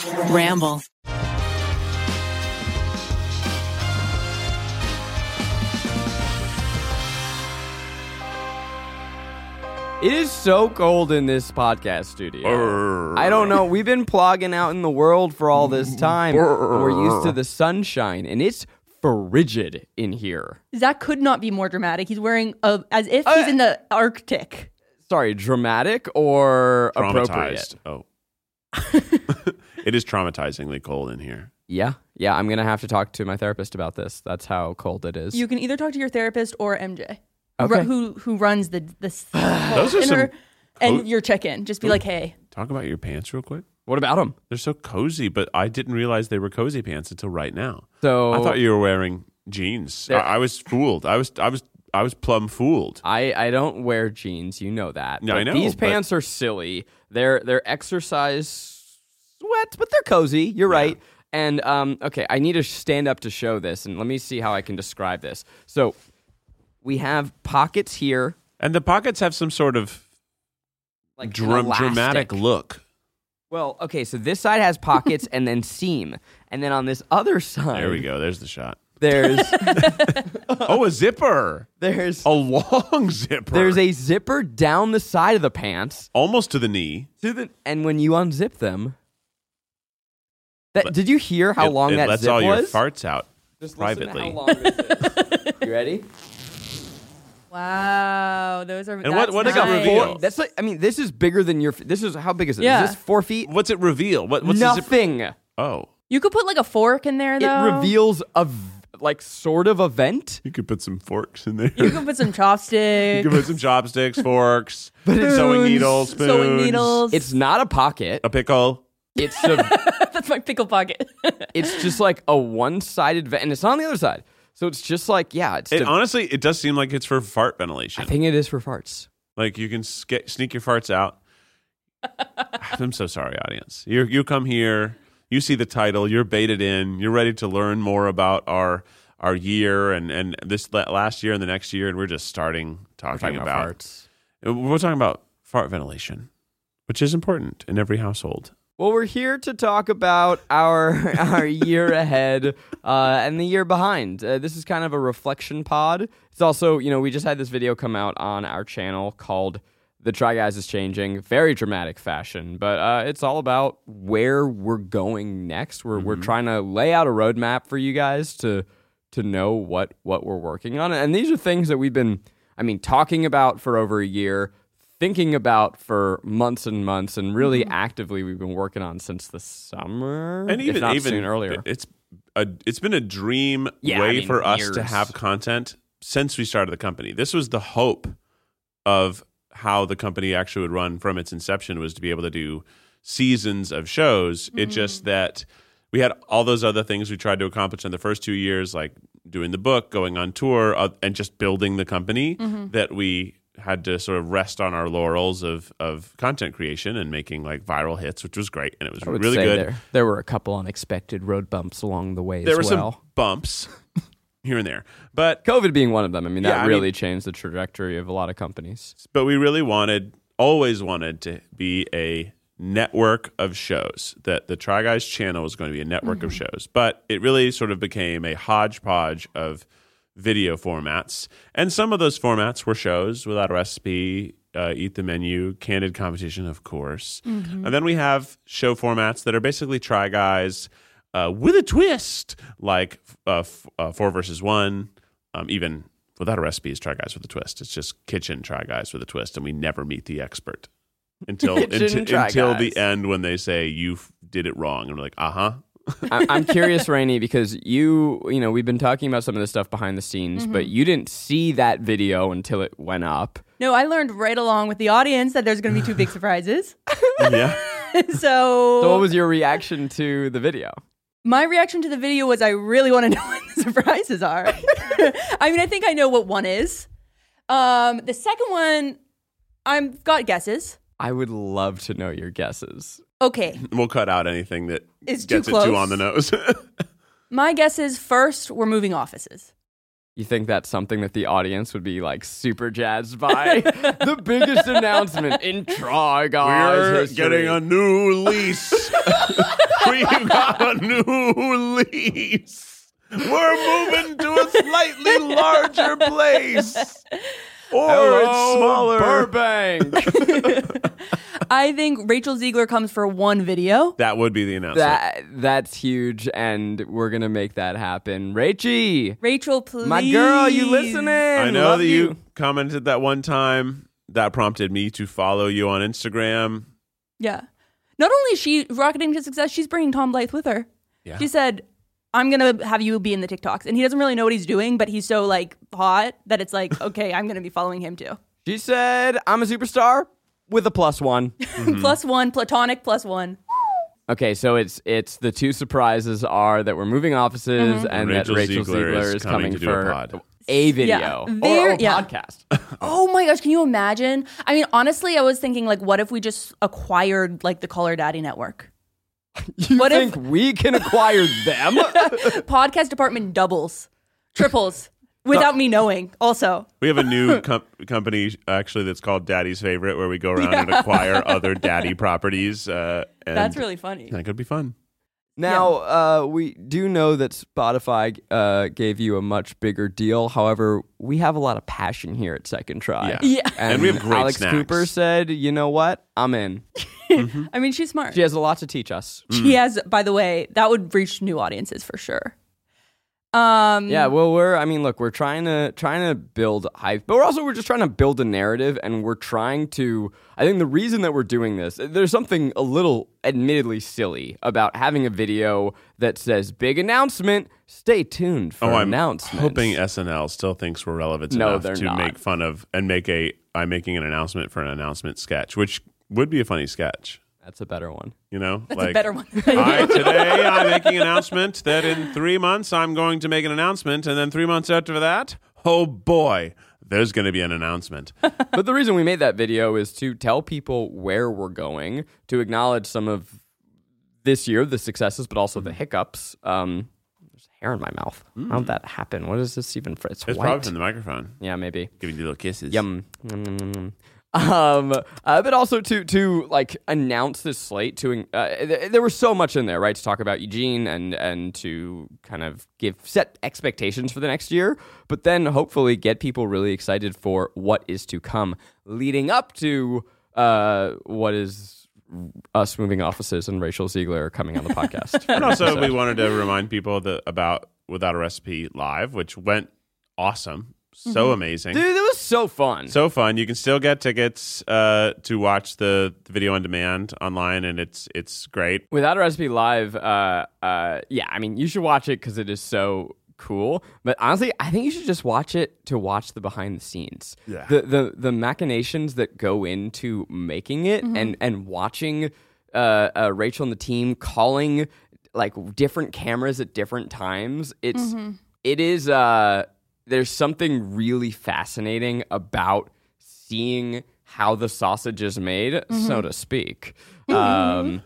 Ramble. It is so cold in this podcast studio. I don't know. We've been plogging out in the world for all this time. We're used to the sunshine, and it's frigid in here. Zach could not be more dramatic. He's wearing as if he's in the Arctic. Sorry, dramatic or Traumatized. appropriate? Oh. It is traumatizingly cold in here. Yeah, I'm going to have to talk to my therapist about this. That's how cold it is. You can either talk to your therapist or MJ. Okay. Who runs the Those are some and your check-in. Just be like, hey. Talk about your pants real quick. What about them? They're so cozy, but I didn't realize they were cozy pants until right now. So I thought you were wearing jeans. I was fooled. I was plumb fooled. I don't wear jeans, you know that. Yeah, I know, These pants are silly. They're exercise sweats, but they're cozy. You're right. And okay, I need to stand up to show this, and let me see how I can describe this. So we have pockets here, And the pockets have some sort of like dramatic look. Well, okay, so this side has pockets and then seam, and then on this other side, There we go. There's the shot. There's Oh, a zipper. there's A long zipper. there's a zipper down the side of the pants almost to the knee. and when you unzip them, did you hear how It- long it that lets zip all was? your farts out Just listen privately. to how long this is. You ready? Wow, those are. And what that's does it nice. reveal? That's like, I mean, this is bigger than your. This is how big is it? Yeah. Is this 4 feet? What's it reveal? What's the zipper? Nothing. Oh. You could put like a fork in there, though. It reveals like sort of a vent. You could put some forks in there. You can put some chopsticks. You could put some chopsticks, forks, sewing needles, spoons. Sewing needles. It's not a pocket. A pickle. It's a. That's my pickle pocket. It's just like a one-sided vent, and it's not on the other side. So it's just like, yeah. Honestly, it does seem like it's for fart ventilation. I think it is for farts. Like you can sneak your farts out. I'm so sorry, audience. You come here, you see the title, you're baited in, you're ready to learn more about our year and this last year and the next year, and we're just talking about farts. We're talking about fart ventilation, which is important in every household. Well, we're here to talk about our year ahead and the year behind. This is kind of a reflection pod. It's also, we just had this video come out on our channel called The Try Guys is Changing. Very dramatic fashion, but it's all about where we're going next. We're trying to lay out a roadmap for you guys to know what we're working on. And these are things that we've been, talking about for over a year, thinking about for months and months, and really actively we've been working on since the summer, And if not soon earlier. It's been a dream for us to have content since we started the company. This was the hope of how the company actually would run from its inception, was to be able to do seasons of shows. It's just that we had all those other things we tried to accomplish in the first 2 years, like doing the book, going on tour, and just building the company, that we had to sort of rest on our laurels of content creation and making like viral hits, which was great, and it was really good. There were a couple unexpected road bumps along the way There were as well. some bumps here and there, but COVID being one of them. That really changed the trajectory of a lot of companies. But we really always wanted to be a network of shows, that the Try Guys channel was going to be a network of shows. But it really sort of became a hodgepodge of video formats. And some of those formats were shows, Without a Recipe, Eat the Menu, Candid Competition, of course. And then we have show formats that are basically Try Guys with a twist, like 4 versus 1, even Without a Recipe is Try Guys with a twist. It's just kitchen Try Guys with a twist, and we never meet the expert until the end, when they say you did it wrong, and we're like, I'm curious, Rainey, because we've been talking about some of this stuff behind the scenes, but you didn't see that video until it went up. No, I learned right along with the audience that there's going to be 2 big surprises. yeah. So what was your reaction to the video? My reaction to the video was, I really want to know what the surprises are. I think I know what one is. The second one, I've got guesses. I would love to know your guesses. Okay. We'll cut out anything that It's gets too it too close. on the nose. My guess is, first, we're moving offices. You think that's something that the audience would be like super jazzed by? The biggest announcement in Try Guys We're history. getting a new lease. we new lease. We're moving to a slightly larger place. Or it's smaller. Burbank. I think Rachel Ziegler comes for one video. That would be the announcement. That's huge, and we're gonna make that happen. Rachel, please. my girl, you listening? I know Love that you commented that one time. That prompted me to follow you on Instagram. Yeah. Not only is she rocketing to success, she's bringing Tom Blythe with her. Yeah. She said, I'm going to have you be in the TikToks. And he doesn't really know what he's doing, but he's so like hot that it's like, okay, I'm going to be following him too. She said, "I'm a superstar with a +1." +1, platonic +1. Okay, so it's the two surprises are that we're moving offices and that Rachel Ziegler is coming to do for a pod. a video or a podcast. Oh my gosh, can you imagine? I mean, honestly, I was thinking like, what if we just acquired like the Call Her Daddy network? You What think we can acquire them? Podcast department doubles, triples, without me knowing also. We have a new company actually that's called Daddy's Favorite, where we go around and acquire other daddy properties. And That's really funny. that could be fun. Now, we do know that Spotify gave you a much bigger deal. However, we have a lot of passion here at Second Try. Yeah. And we have great Alex snacks. Cooper said, "You know what? I'm in." I mean, she's smart. She has a lot to teach us. She has, by the way, that would reach new audiences for sure. Yeah, well, we're trying to build hype, but we're just trying to build a narrative, and we're trying to. I think the reason that we're doing this, there's something a little, admittedly, silly about having a video that says "big announcement." Stay tuned for announcements. I'm hoping SNL still thinks we're relevant No, enough they're to not. make fun of and I'm making an announcement for an announcement sketch, which would be a funny sketch. That's a better one. You know, That's a better one. Today I'm making an announcement that in 3 months I'm going to make an announcement, and then 3 months after that, oh boy, there's going to be an announcement. But the reason we made that video is to tell people where we're going, to acknowledge some of this year, the successes, but also the hiccups. There's hair in my mouth. How did that happen? What is this even for? It's It's white. probably from the microphone. Yeah, maybe. Giving you little kisses. Yum. Nom, nom, nom, nom. But also to like announce this slate. There was so much in there, right? To talk about Eugene and to kind of set expectations for the next year, but then hopefully get people really excited for what is to come, leading up to what is us moving offices and Rachel Ziegler coming on the podcast. And also, we wanted to remind people about Without a Recipe Live, which went awesome. So amazing. Dude, it was so fun. So fun. You can still get tickets to watch the video on demand online, and it's great. Without a Recipe Live, I mean, you should watch it because it is so cool. But honestly, I think you should just watch it to watch the behind the scenes. Yeah. The machinations that go into making it and watching Rachel and the team calling like different cameras at different times. It is there's something really fascinating about seeing how the sausage is made, so to speak. And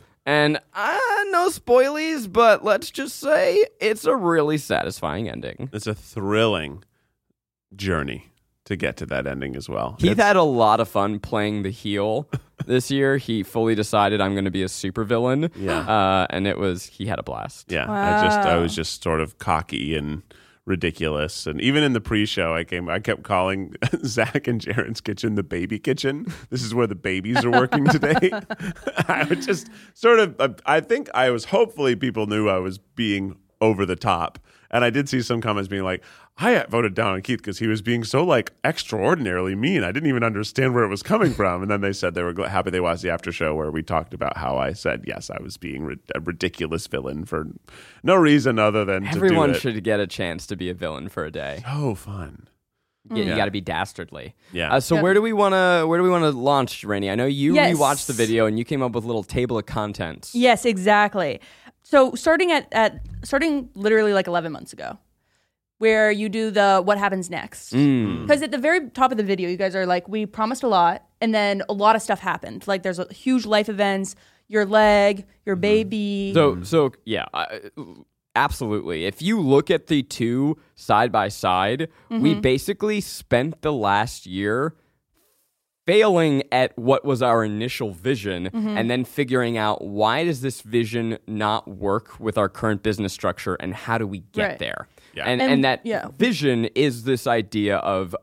no spoilies, but let's just say it's a really satisfying ending. It's a thrilling journey to get to that ending as well. Heath had a lot of fun playing the heel this year. He fully decided I'm going to be a supervillain. Yeah. And he had a blast. Yeah. Wow. I was just sort of cocky and ridiculous, and even in the pre-show I kept calling Zach and Jaren's kitchen the baby kitchen. This is where the babies are working today. I would just sort of I think I was hopefully people knew I was being over the top, and I did see some comments being like, I voted down on Keith because he was being so like extraordinarily mean. I didn't even understand where it was coming from. And then they said they were happy they watched the after show where we talked about how I said, yes, I was being a ridiculous villain for no reason other than Everyone to do it. should get a chance to be a villain for a day. So fun. You Yeah. got to be dastardly. Yeah. So Yep. where do we want to launch, Rainey? I know you Yes. rewatched the video and you came up with a little table of contents. Yes, exactly. So starting starting literally like 11 months ago, where you do the what happens next. Because at the very top of the video, you guys are like, we promised a lot, and then a lot of stuff happened. Like there's a huge life events, your leg, your baby. So yeah, absolutely. If you look at the two side by side, we basically spent the last year failing at what was our initial vision and then figuring out why does this vision not work with our current business structure and how do we get there? Yeah. And that vision is this idea of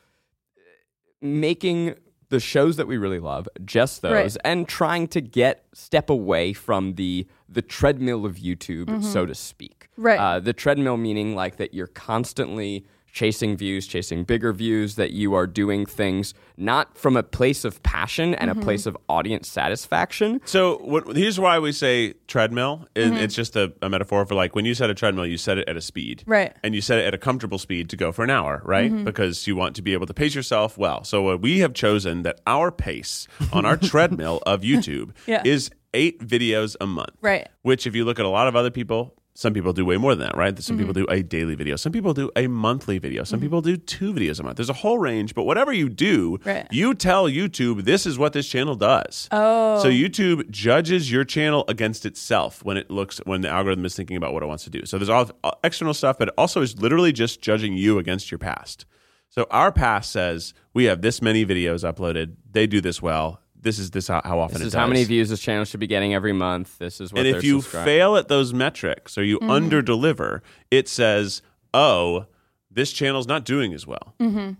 making the shows that we really love, just those, and trying to step away from the treadmill of YouTube, so to speak. Right. The treadmill meaning like that you're constantly chasing views, chasing bigger views, that you are doing things not from a place of passion and a place of audience satisfaction. So here's why we say treadmill. It's just a metaphor for like when you set a treadmill, you set it at a speed. Right. And you set it at a comfortable speed to go for an hour, right? Because you want to be able to pace yourself well. So we have chosen that our pace on our treadmill of YouTube is 8 videos a month. Right. Which if you look at a lot of other people, some people do way more than that, right? Some people do a daily video. Some people do a monthly video. Some people do 2 videos a month. There's a whole range, but whatever you do, you tell YouTube, this is what this channel does. Oh. So YouTube judges your channel against itself when the algorithm is thinking about what it wants to do. So there's all external stuff, but it also is literally just judging you against your past. So our past says, we have this many videos uploaded. They do this well. This is how often it does. This is how many views this channel should be getting every month. This is what. And if you fail at those metrics or you under-deliver, it says, "Oh, this channel's not doing as well."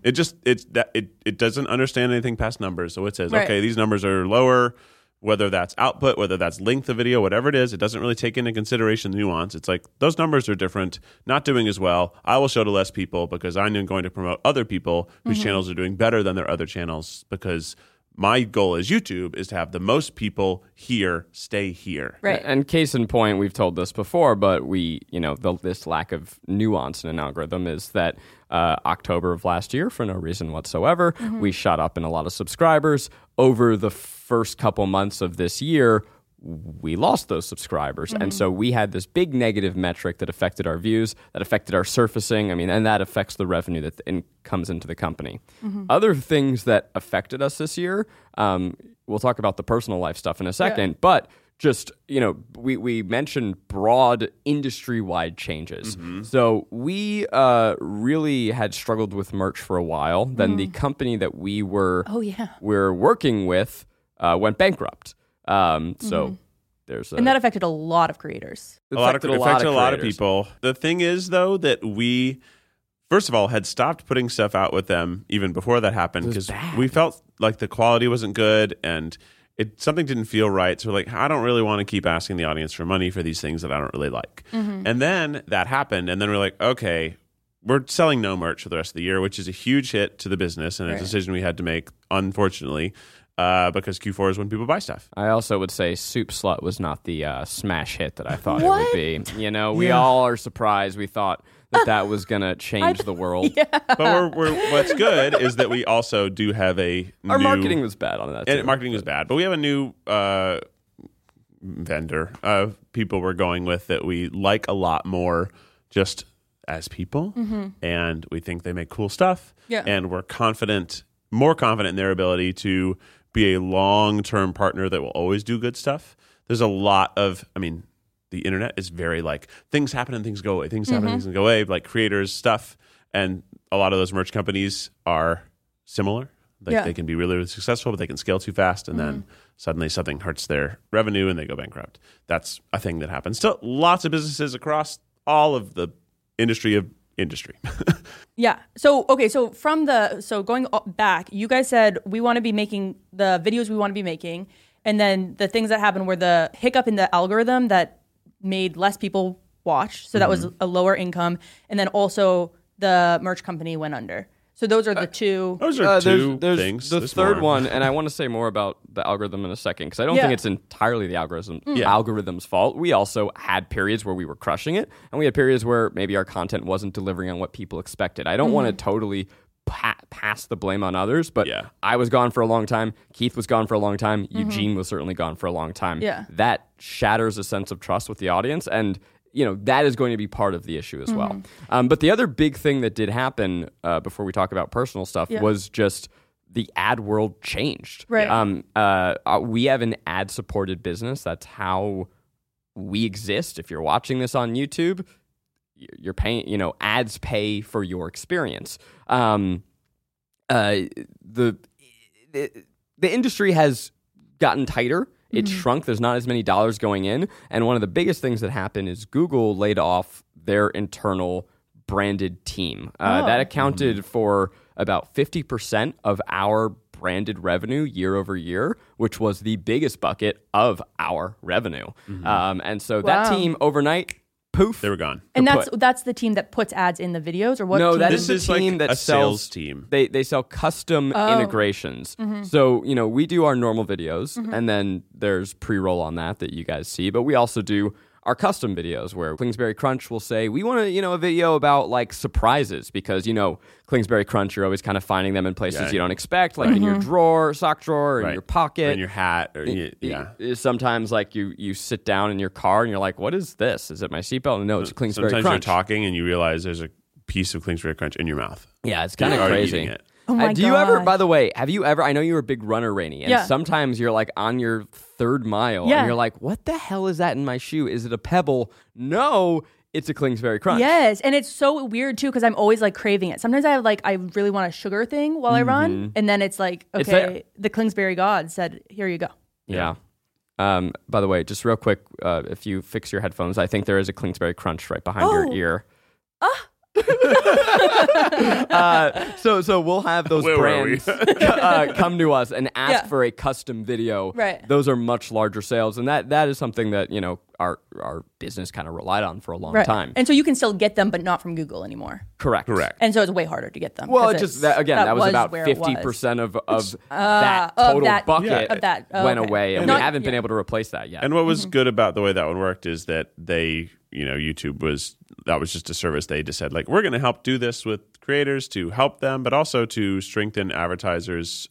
It doesn't understand anything past numbers, so it says, "Okay, these numbers are lower." Whether that's output, whether that's length of video, whatever it is, it doesn't really take into consideration the nuance. It's like those numbers are different, not doing as well. I will show to less people because I'm going to promote other people whose channels are doing better than their other channels because. My goal as YouTube is to have the most people here stay here. Right. And case in point, we've told this before, but this lack of nuance in an algorithm is that October of last year, for no reason whatsoever, we shot up in a lot of subscribers. Over the first couple months of this year, we lost those subscribers. And so we had this big negative metric that affected our views, that affected our surfacing. And that affects the revenue that comes into the company. Other things that affected us this year, we'll talk about the personal life stuff in a second, but just, we mentioned broad industry-wide changes. So we really had struggled with merch for a while. Then the company that we were working with went bankrupt. So there's and that affected a lot of creators. It affected a lot of people. The thing is, though, that we, first of all, had stopped putting stuff out with them even before that happened because we felt like the quality wasn't good and something didn't feel right. So we're like, I don't really want to keep asking the audience for money for these things that I don't really like. And then that happened, and then we're like, okay, we're selling no merch for the rest of the year, which is a huge hit to the business and a decision we had to make, unfortunately. Because Q4 is when people buy stuff. I also would say Soup Slut was not the smash hit that I thought it would be. We all are surprised. We thought that was going to change the world. But what's good is that we also do have our marketing was bad on that too. Marketing was bad. But we have a new vendor of people we're going with that we like a lot more just as people. And we think they make cool stuff. And we're more confident in their ability to be a long-term partner that will always do good stuff. There's a lot of, the internet is very like, things happen and things go away. Things happen and things go away, like creators stuff. And a lot of those merch companies are similar. They can be really, really successful, but they can scale too fast. And then suddenly something hurts their revenue and they go bankrupt. That's a thing that happens. Still, lots of businesses across all of the industry. So going back, you guys said we want to be making the videos we want to be making, and then the things that happened were the hiccup in the algorithm that made less people watch. So that was a lower income, and then also the merch company went under. So those are the two. Those are two there's things. The third one, and I want to say more about the algorithm in a second, because I don't think it's entirely the algorithm's fault. We also had periods where we were crushing it, and we had periods where maybe our content wasn't delivering on what people expected. I don't want to totally pass the blame on others, but I was gone for a long time. Keith was gone for a long time. Eugene was certainly gone for a long time. That shatters a sense of trust with the audience, and that is going to be part of the issue as well. But the other big thing that did happen before we talk about personal stuff was just the ad world changed. Right. We have an ad-supported business. That's how we exist. If you're watching this on YouTube, you're paying, the industry has gotten tighter. It's shrunk. There's not as many dollars going in. And one of the biggest things that happened is Google laid off their internal branded team. That accounted for about 50% of our branded revenue year over year, which was the biggest bucket of our revenue. And so that team overnight, poof, They were gone. And that's the team that puts ads in the videos, or what? No, team? that This is the is team like that a sells sales team. They sell custom integrations. So, we do our normal videos, and then there's pre-roll on that you guys see. But we also do our custom videos where Kingsbury Crunch will say, we want to, a video about like surprises, because, Kingsbury Crunch, you're always kind of finding them in places you don't expect, like in your drawer, sock drawer, or in your pocket. Or in your hat. Or, Sometimes like you sit down in your car and you're like, what is this? Is it my seatbelt? No, it's a Kingsbury Sometimes Crunch. you're talking and you realize there's a piece of Kingsbury Crunch in your mouth. Yeah, it's kind of You're already crazy. eating it. Oh my Do you ever, gosh. by the way, have you ever, I know you're a big runner, Rainey, and Yeah. sometimes you're like on your third mile Yeah. and you're like, what the hell is that in my shoe? Is it a Pebble? No, it's a Kingsbury Crunch. Yes, and it's so weird too because I'm always like craving it. Sometimes I really want a sugar thing while I run, and then it's like, It's okay, there. the Kingsbury God said, "Here you go." Yeah. By the way, just real quick, if you fix your headphones, I think there is a Kingsbury Crunch right behind your ear. So we'll have those Where were we? brands come to us and ask Yeah. for a custom video. Right. Those are much larger sales, and that is something that our business kind of relied on for a long Right. time. And so you can still get them, but not from Google anymore. Correct. And so it's way harder to get them. Well, 'cause it just it's- that was about where it was. 50% of that total that- bucket of that. Oh, went okay. away, and Not- we haven't been yeah. able to replace that yet. And what was good about the way that one worked is that they, YouTube was just a service. They just said, like, we're going to help do this with creators to help them, but also to strengthen advertisers,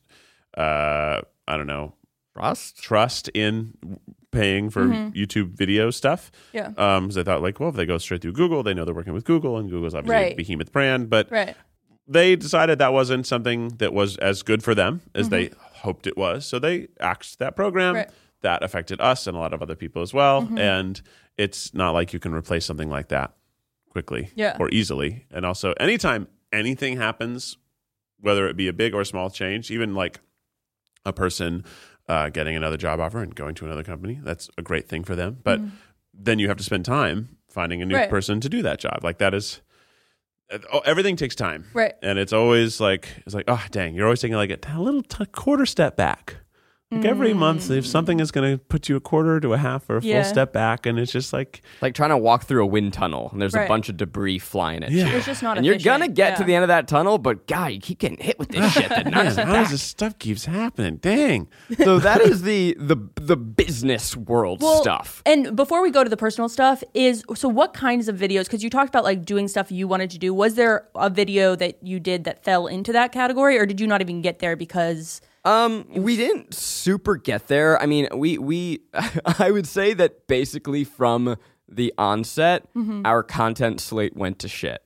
trust in paying for YouTube video stuff. Yeah. Because I thought, like, well, if they go straight through Google, they know they're working with Google, and Google's obviously a Right. behemoth brand. But Right. they decided that wasn't something that was as good for them as they hoped it was. So they axed that program. Right. That affected us and a lot of other people as well. And it's not like you can replace something like that quickly or easily. And also, anytime anything happens, whether it be a big or small change, even like a person getting another job offer and going to another company, that's a great thing for them. But then you have to spend time finding a new Right. person to do that job. Like that is... everything takes time. Right. And it's always like, oh, dang, you're always taking like a little quarter step back. Like every month, if something is going to put you a quarter to a half or a full step back, and it's just like... like trying to walk through a wind tunnel, and there's a Right. bunch of debris flying at you. It's just not And you're efficient. gonna get to Yeah. the end of that tunnel, but God, you keep getting hit with this shit that knocks Man, it how back. does this stuff keeps happening? Dang. So that is the business world stuff. And before we go to the personal stuff, so what kinds of videos? Because you talked about like doing stuff you wanted to do. Was there a video that you did that fell into that category, or did you not even get there because? We didn't super get there. I mean, we I would say that basically from the onset, our content slate went to shit.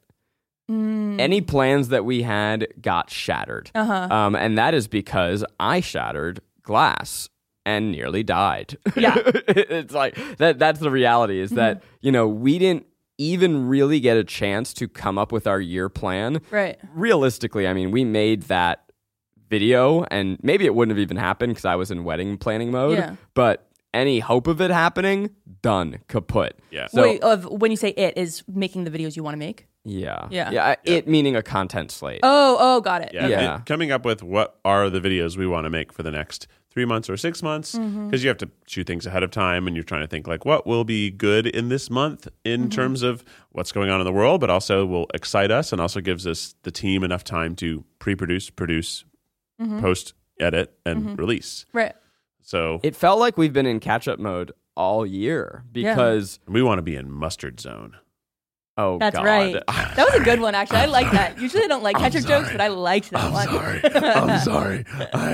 Any plans that we had got shattered. And that is because I shattered glass and nearly died. Yeah. It's like that's the reality is that, we didn't even really get a chance to come up with our year plan. Right. Realistically, I mean, we made that video and maybe it wouldn't have even happened because I was in wedding planning mode. Yeah. But any hope of it happening, done, kaput. Yeah. So, Wait, when you say it is making the videos you want to make? Yeah. It meaning a content slate. Oh, got it. Yeah. Yeah. And coming up with what are the videos we want to make for the next 3 months or 6 months, because you have to shoot things ahead of time and you're trying to think like what will be good in this month in terms of what's going on in the world, but also will excite us and also gives us the team enough time to pre-produce, produce, post, edit, and release. Right. So It felt like we've been in catch-up mode all year because, we want to be in mustard zone. oh, That's God. right. That was a good one, actually. I like that. Usually I don't like ketchup jokes, but I liked that one. I'm sorry.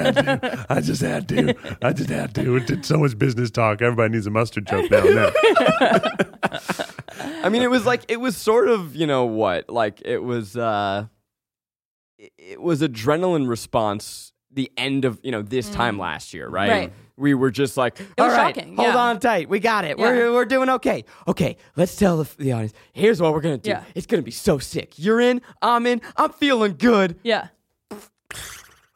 I just had to. It's so much business talk. Everybody needs a mustard joke now and then. I mean, it was sort of, like it was adrenaline response the end of, this time last year, right? Right. We were just like, was all right, shocking, hold yeah. on tight. We got it. Yeah. We're doing okay. Okay, let's tell the audience, here's what we're going to do. Yeah. It's going to be so sick. You're in, I'm feeling good. Yeah.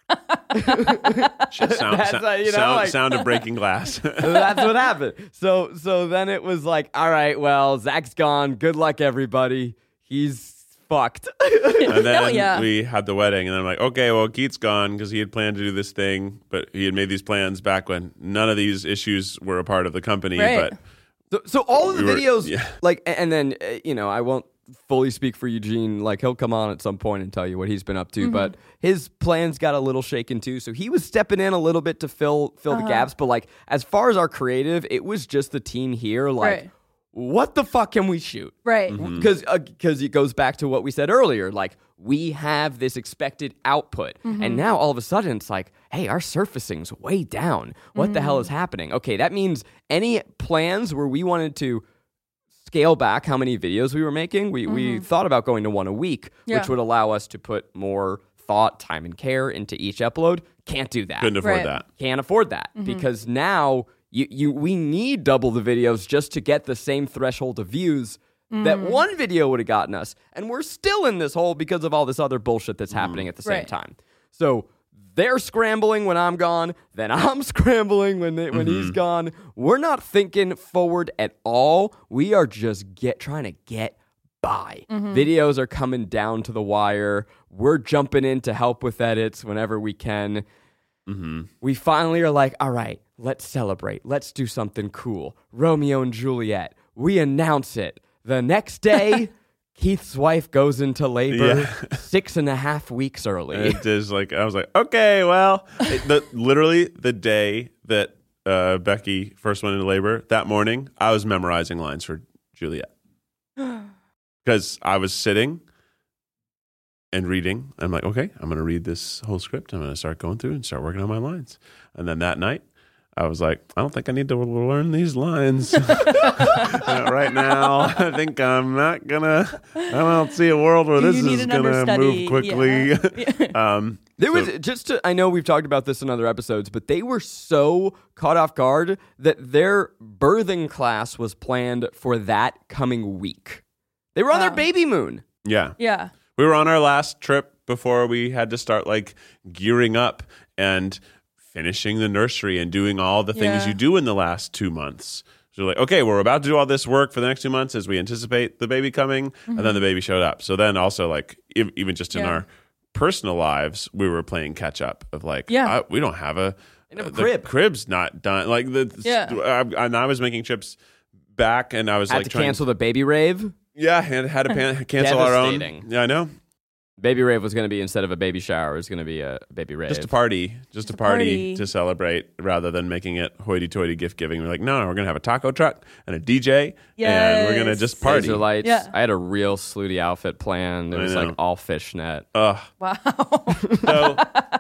Sound of breaking glass. That's what happened. So then it was like, all right, well, Zach's gone. Good luck, everybody. He's fucked. And then Oh, yeah. we had the wedding, and then I'm like, okay, well, Keith's gone because he had planned to do this thing, but he had made these plans back when none of these issues were a part of the company. Right. But So all of the We were- videos, yeah. like, and then, I won't fully speak for Eugene. Like, he'll come on at some point and tell you what he's been up to, but his plans got a little shaken too. So he was stepping in a little bit to fill the gaps. But like, as far as our creative, it was just the team here. Like, Right. what the fuck can we shoot? Right. Because it goes back to what we said earlier. Like, we have this expected output, and now all of a sudden it's like, hey, our surfacing's way down. What the hell is happening? Okay, that means any plans where we wanted to scale back how many videos we were making, we thought about going to one a week, Yeah. which would allow us to put more thought, time, and care into each upload. Can't do that. couldn't afford Right. that. Can't afford that because now we need double the videos just to get the same threshold of views that one video would have gotten us, and we're still in this hole because of all this other bullshit that's happening at the same Right. time. So they're scrambling when I'm gone, then I'm scrambling when he's gone. We're not thinking forward at all. We are just trying to get by. Videos are coming down to the wire. We're jumping in to help with edits whenever we can. We finally are like, all right, let's celebrate. Let's do something cool. Romeo and Juliet. We announce it. The next day, Keith's wife goes into labor 6.5 weeks early. It is like, I was like, okay, well, literally the day that Becky first went into labor, that morning, I was memorizing lines for Juliet. Because I was sitting and reading. I'm like, okay, I'm going to read this whole script. I'm going to start going through and start working on my lines. And then that night, I was like, I don't think I need to learn these lines right now. I think I'm not gonna. I don't see a world where this You need is an gonna understudy, move quickly. yeah. There was I know we've talked about this in other episodes, but they were so caught off guard that their birthing class was planned for that coming week. They were on their baby moon. Yeah, Yeah. we were on our last trip before we had to start like gearing up and finishing the nursery and doing all the things Yeah. you do in the last 2 months. So we're like, okay, we're about to do all this work for the next 2 months as we anticipate the baby coming, and then the baby showed up. So then also like even just in Yeah. our personal lives, we were playing catch up of like, Yeah. we don't have a have a the crib. crib's not done. Like and I was making trips back, and I was Had like to trying cancel the baby rave. and had to cancel our own. Devastating. Yeah, I know. Baby rave was going to be, instead of a baby shower, it was going to be a baby rave. Just a party to celebrate rather than making it hoity-toity gift giving. We're like, no, we're going to have a taco truck and a DJ, and we're going to Yes. just party. Laser lights. Yeah. I had a real slutty outfit planned. It was know. like all fishnet. Wow. So,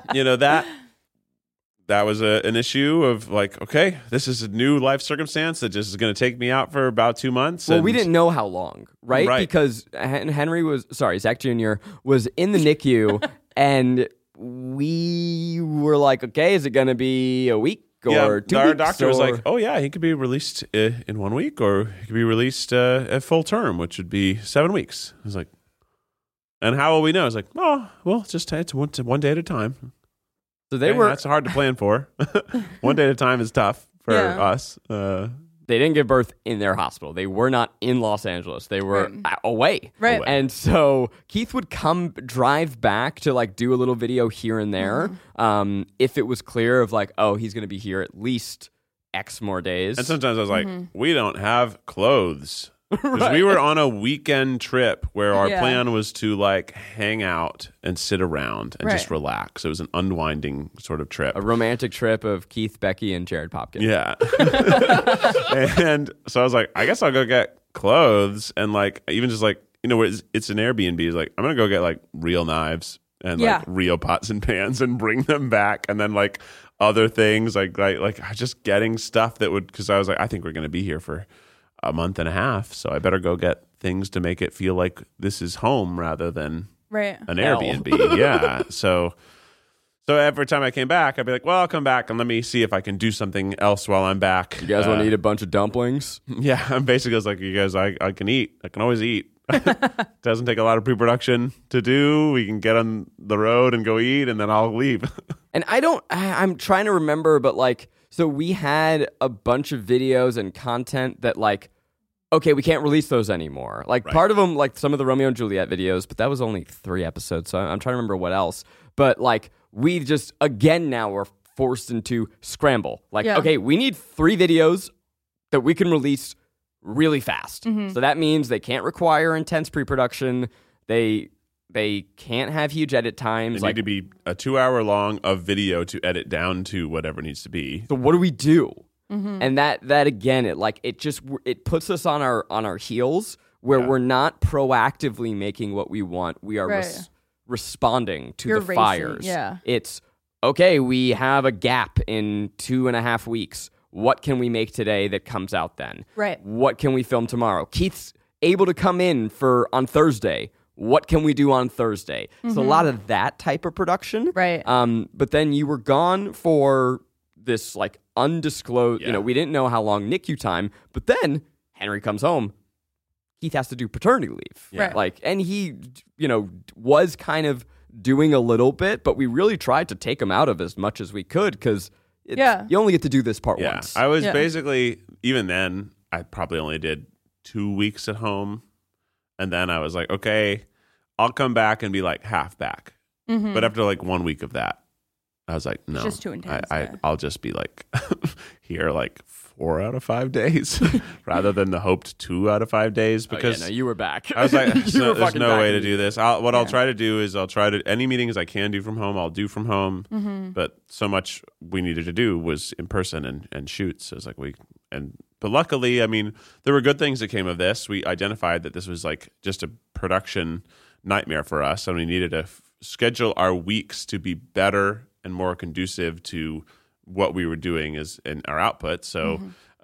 that was an issue of like, okay, this is a new life circumstance that just is going to take me out for about 2 months. Well, and we didn't know how long, right? Right. Because Zach Jr. was in the NICU, and we were like, okay, is it going to be a week or 2 weeks? Our doctor was or- like, oh yeah, he could be released in 1 week, or he could be released at full term, which would be 7 weeks. I was like, and how will we know? I was like, oh, well, it's one day at a time. so they Okay, were. that's hard to plan for. One day at a time is tough for Yeah. us. They didn't give birth in their hospital. They were not in Los Angeles. They were away. Right. And so Keith would drive back to like do a little video here and there. If it was clear of like, oh, he's going to be here at least X more days. And sometimes I was like, we don't have clothes. Because we were on a weekend trip where our Yeah. plan was to like hang out and sit around and just Right. relax. It was an unwinding sort of trip. A romantic trip of Keith, Becky, and Jared Popkin. Yeah. And so I was like, I guess I'll go get clothes and like even just like, it's an Airbnb. It's like, I'm going to go get like real knives and Yeah. like real pots and pans and bring them back. And then like other things like just getting stuff that would, because I was like, I think we're going to be here for a month and a half. So I better go get things to make it feel like this is home rather than Right. an Hell. Airbnb. Yeah. So every time I came back, I'd be like, well, I'll come back and let me see if I can do something else while I'm back. You guys want to eat a bunch of dumplings? Yeah. I'm basically just like, you guys, I can eat. I can always eat. Doesn't take a lot of pre-production to do. We can get on the road and go eat, and then I'll leave. And I'm trying to remember, but like, so we had a bunch of videos and content that like, okay, we can't release those anymore. Like part of them, like some of the Romeo and Juliet videos, but that was only 3 episodes. So I'm trying to remember what else. But like, we just, again, now we're forced into scramble. Like, okay, we need 3 videos that we can release really fast. So that means they can't require intense pre-production. They can't have huge edit times. They need to be a 2-hour long of video to edit down to whatever needs to be. So what do we do? And that again, it puts us on our heels where we're not proactively making what we want. We are responding to the fires. Yeah. It's okay. We have a gap in 2.5 weeks. What can we make today that comes out then? Right. What can we film tomorrow? Keith's able to come in on Thursday. What can we do on Thursday? So a lot of that type of production. Right. But then you were gone for this like undisclosed, we didn't know how long NICU time, but then Henry comes home. Keith has to do paternity leave. Right. Like, and he, was kind of doing a little bit, but we really tried to take him out of as much as we could because you only get to do this part once. I was basically, even then, I probably only did 2 weeks at home. And then I was like, okay, I'll come back and be like half back. But after like 1 week of that, I was like, no, it's just too intense. I'll just be like here like 4 out of 5 days rather than the hoped 2 out of 5 days because you were back. I was like, there's no way to do this. I'll try to do is any meetings I can do from home, I'll do from home. But so much we needed to do was in person and shoots. So it's like but luckily, I mean, there were good things that came of this. We identified that this was like just a production nightmare for us, and we needed to schedule our weeks to be better and more conducive to what we were doing in our output. So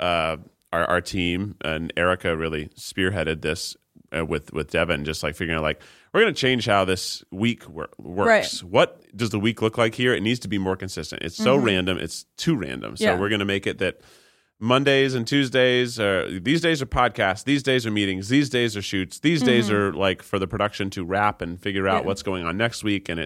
our team and Erica really spearheaded this with Devin, just like figuring out like, we're going to change how this week works. Right. What does the week look like here? It needs to be more consistent. It's so random. It's too random. So we're going to make it that Mondays and Tuesdays these days are podcasts, these days are meetings, these days are shoots, these days are like for the production to wrap and figure out what's going on next week. And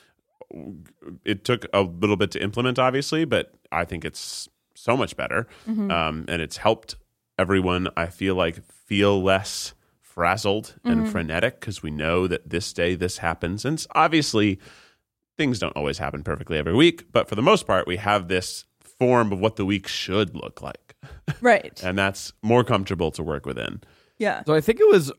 it took a little bit to implement, obviously, but I think it's so much better. And it's helped everyone, I feel less frazzled and frenetic because we know that this day this happens. And obviously things don't always happen perfectly every week, but for the most part, we have this form of what the week should look like. Right. And that's more comfortable to work within. Yeah. So I think it was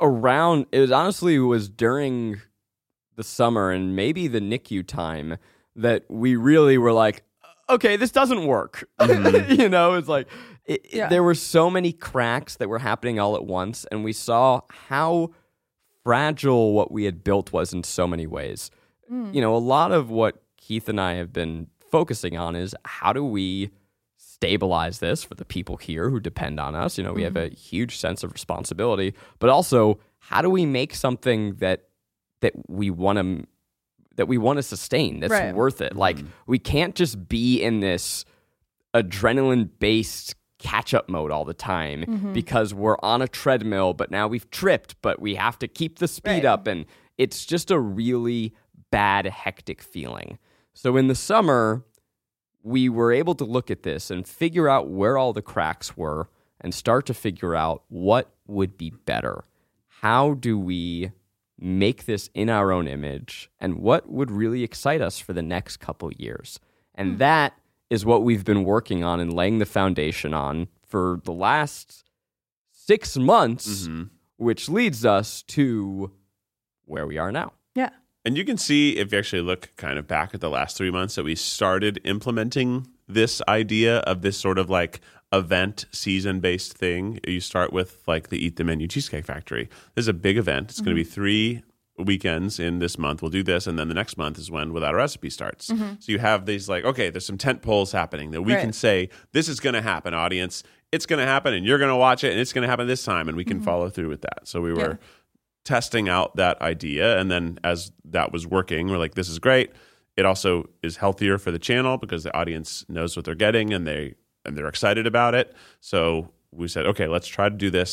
during the summer and maybe the NICU time that we really were like, okay, this doesn't work. It's like there were so many cracks that were happening all at once, and we saw how fragile what we had built was in so many ways. A lot of what Keith and I have been focusing on is how do we stabilize this for the people here who depend on us. We have a huge sense of responsibility, but also how do we make something that we want to sustain, that's worth it. Like, we can't just be in this adrenaline-based catch-up mode all the time because we're on a treadmill, but now we've tripped, but we have to keep the speed up, and it's just a really bad, hectic feeling. So in the summer, we were able to look at this and figure out where all the cracks were and start to figure out what would be better. How do we make this in our own image, and what would really excite us for the next couple years? And that is what we've been working on and laying the foundation on for the last 6 months, which leads us to where we are now. Yeah. And you can see, if you actually look kind of back at the last 3 months, that we started implementing this idea of this sort of like event season-based thing. You start with like the Eat the Menu Cheesecake Factory. This is a big event. It's going to be 3 weekends in this month. We'll do this, and then the next month is when Without a Recipe starts. So you have these like, okay, there's some tent poles happening that we can say, this is going to happen, audience. It's going to happen, and you're going to watch it, and it's going to happen this time, and we can follow through with that. So we were testing out that idea, and then as that was working, we're like, this is great. It also is healthier for the channel because the audience knows what they're getting, and they're excited about it. So we said, okay, let's try to do this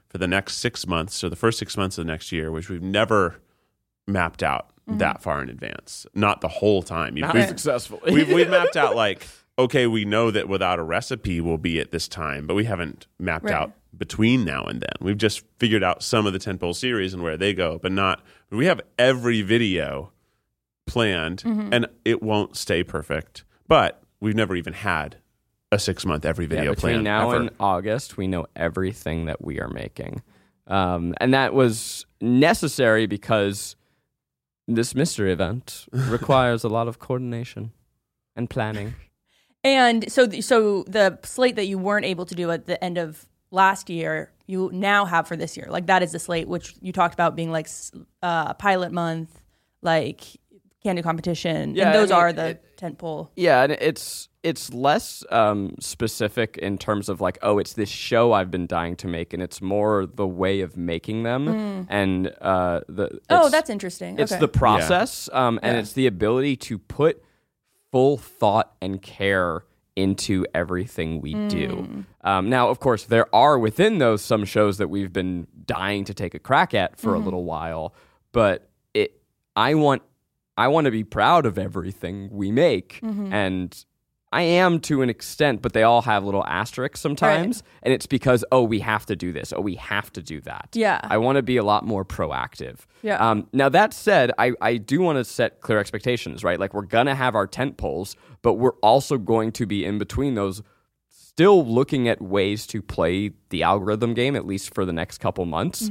for the next 6 months, or the first 6 months of the next year, which we've never mapped out that far in advance. Not the whole time. Not We've- successfully. We've mapped out like, okay, we know that without a recipe we'll be at this time, but we haven't mapped out between now and then. We've just figured out some of the tentpole series and where they go, but not. We have every video planned, and it won't stay perfect. But we've never even had a 6-month every video between plan. now ever. and August, we know everything that we are making. And that was necessary because this mystery event requires a lot of coordination and planning. And so the slate that you weren't able to do at the end of last year, you now have for this year. Like that is the slate, which you talked about being like pilot month, like candid competition. Yeah, and those I mean, are the tentpole. Yeah, and it's less specific in terms of like, oh, it's this show I've been dying to make, and it's more the way of making them. And That's interesting. It's Okay. the process, and Yeah. it's the ability to put full thought and care into everything we do. Now, of course, there are within those some shows that we've been dying to take a crack at for a little while, but I want to be proud of everything we make, and I am to an extent, but they all have little asterisks sometimes, and it's because, oh, we have to do this, oh, we have to do that. Yeah. I want to be a lot more proactive. Yeah. Now, that said, I do want to set clear expectations, right? Like, we're going to have our tent poles, but we're also going to be in between those still looking at ways to play the algorithm game, at least for the next couple months.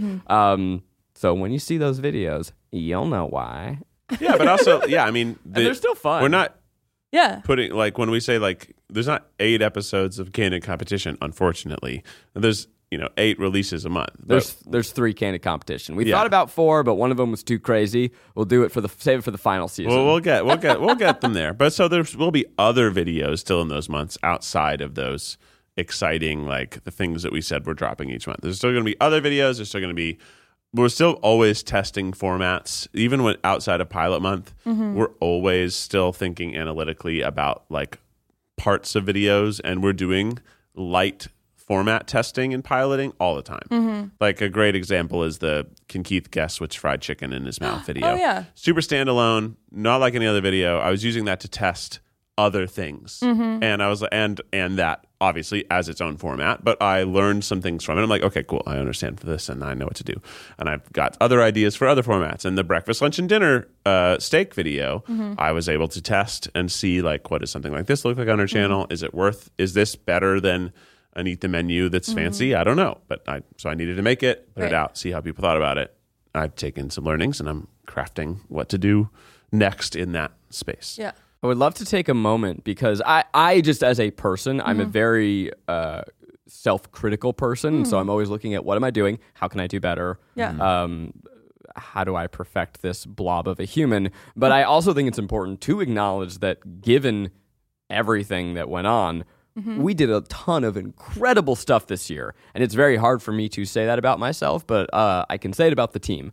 So when you see those videos, you'll know why. Yeah, but also, I mean, They're still fun. We're not Yeah. putting, like, when we say, like, there's not 8 episodes of Candid Competition, unfortunately. There's 8 releases a month. There's 3 candid competition. We Yeah. thought about 4, but one of them was too crazy. We'll do it save it for the final season. Well, we'll get them there. But so there will be other videos still in those months outside of those exciting, like, the things that we said we're dropping each month. There's still going to be other videos. There's still going to be. We're still always testing formats, even when outside of pilot month. We're always still thinking analytically about like parts of videos, and we're doing light format testing and piloting all the time. Like a great example is the "Can Keith guess which fried chicken in his mouth?" video. Oh, yeah. Super standalone, not like any other video. I was using that to test other things, and I was and that obviously as its own format, but I learned some things from it. I'm like, okay, cool, I understand for this, and I know what to do, and I've got other ideas for other formats. And the breakfast, lunch, and dinner steak video, I was able to test and see like, what does something like this look like on our channel? Is this better than an Eat the Menu that's fancy? I don't know, but I needed to make it, put it out, see how people thought about it. I've taken some learnings, and I'm crafting what to do next in that space. Yeah. I would love to take a moment because I just as a person, I'm a very self-critical person. And so I'm always looking at what am I doing? How can I do better? Yeah. How do I perfect this blob of a human? But I also think it's important to acknowledge that given everything that went on, we did a ton of incredible stuff this year. And it's very hard for me to say that about myself, but I can say it about the team.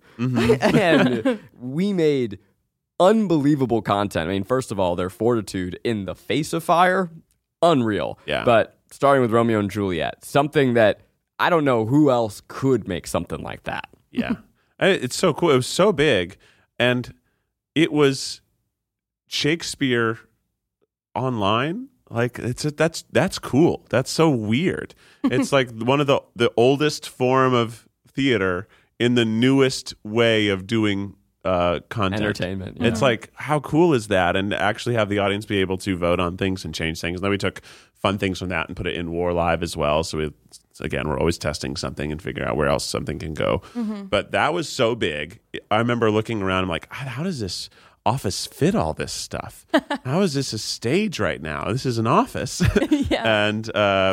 And we made unbelievable content. I mean, first of all, their fortitude in the face of fire, unreal. Yeah. But starting with Romeo and Juliet, something that I don't know who else could make something like that. Yeah. It's so cool. It was so big, and it was Shakespeare online. Like that's cool. That's so weird. It's like one of the oldest form of theater in the newest way of doing content. Entertainment. It's like, how cool is that? And actually have the audience be able to vote on things and change things. And then we took fun things from that and put it in War Live as well. So we're always testing something and figuring out where else something can go. But that was so big. I remember looking around. I'm like, how does this office fit all this stuff? How is this a stage right now? This is an office. And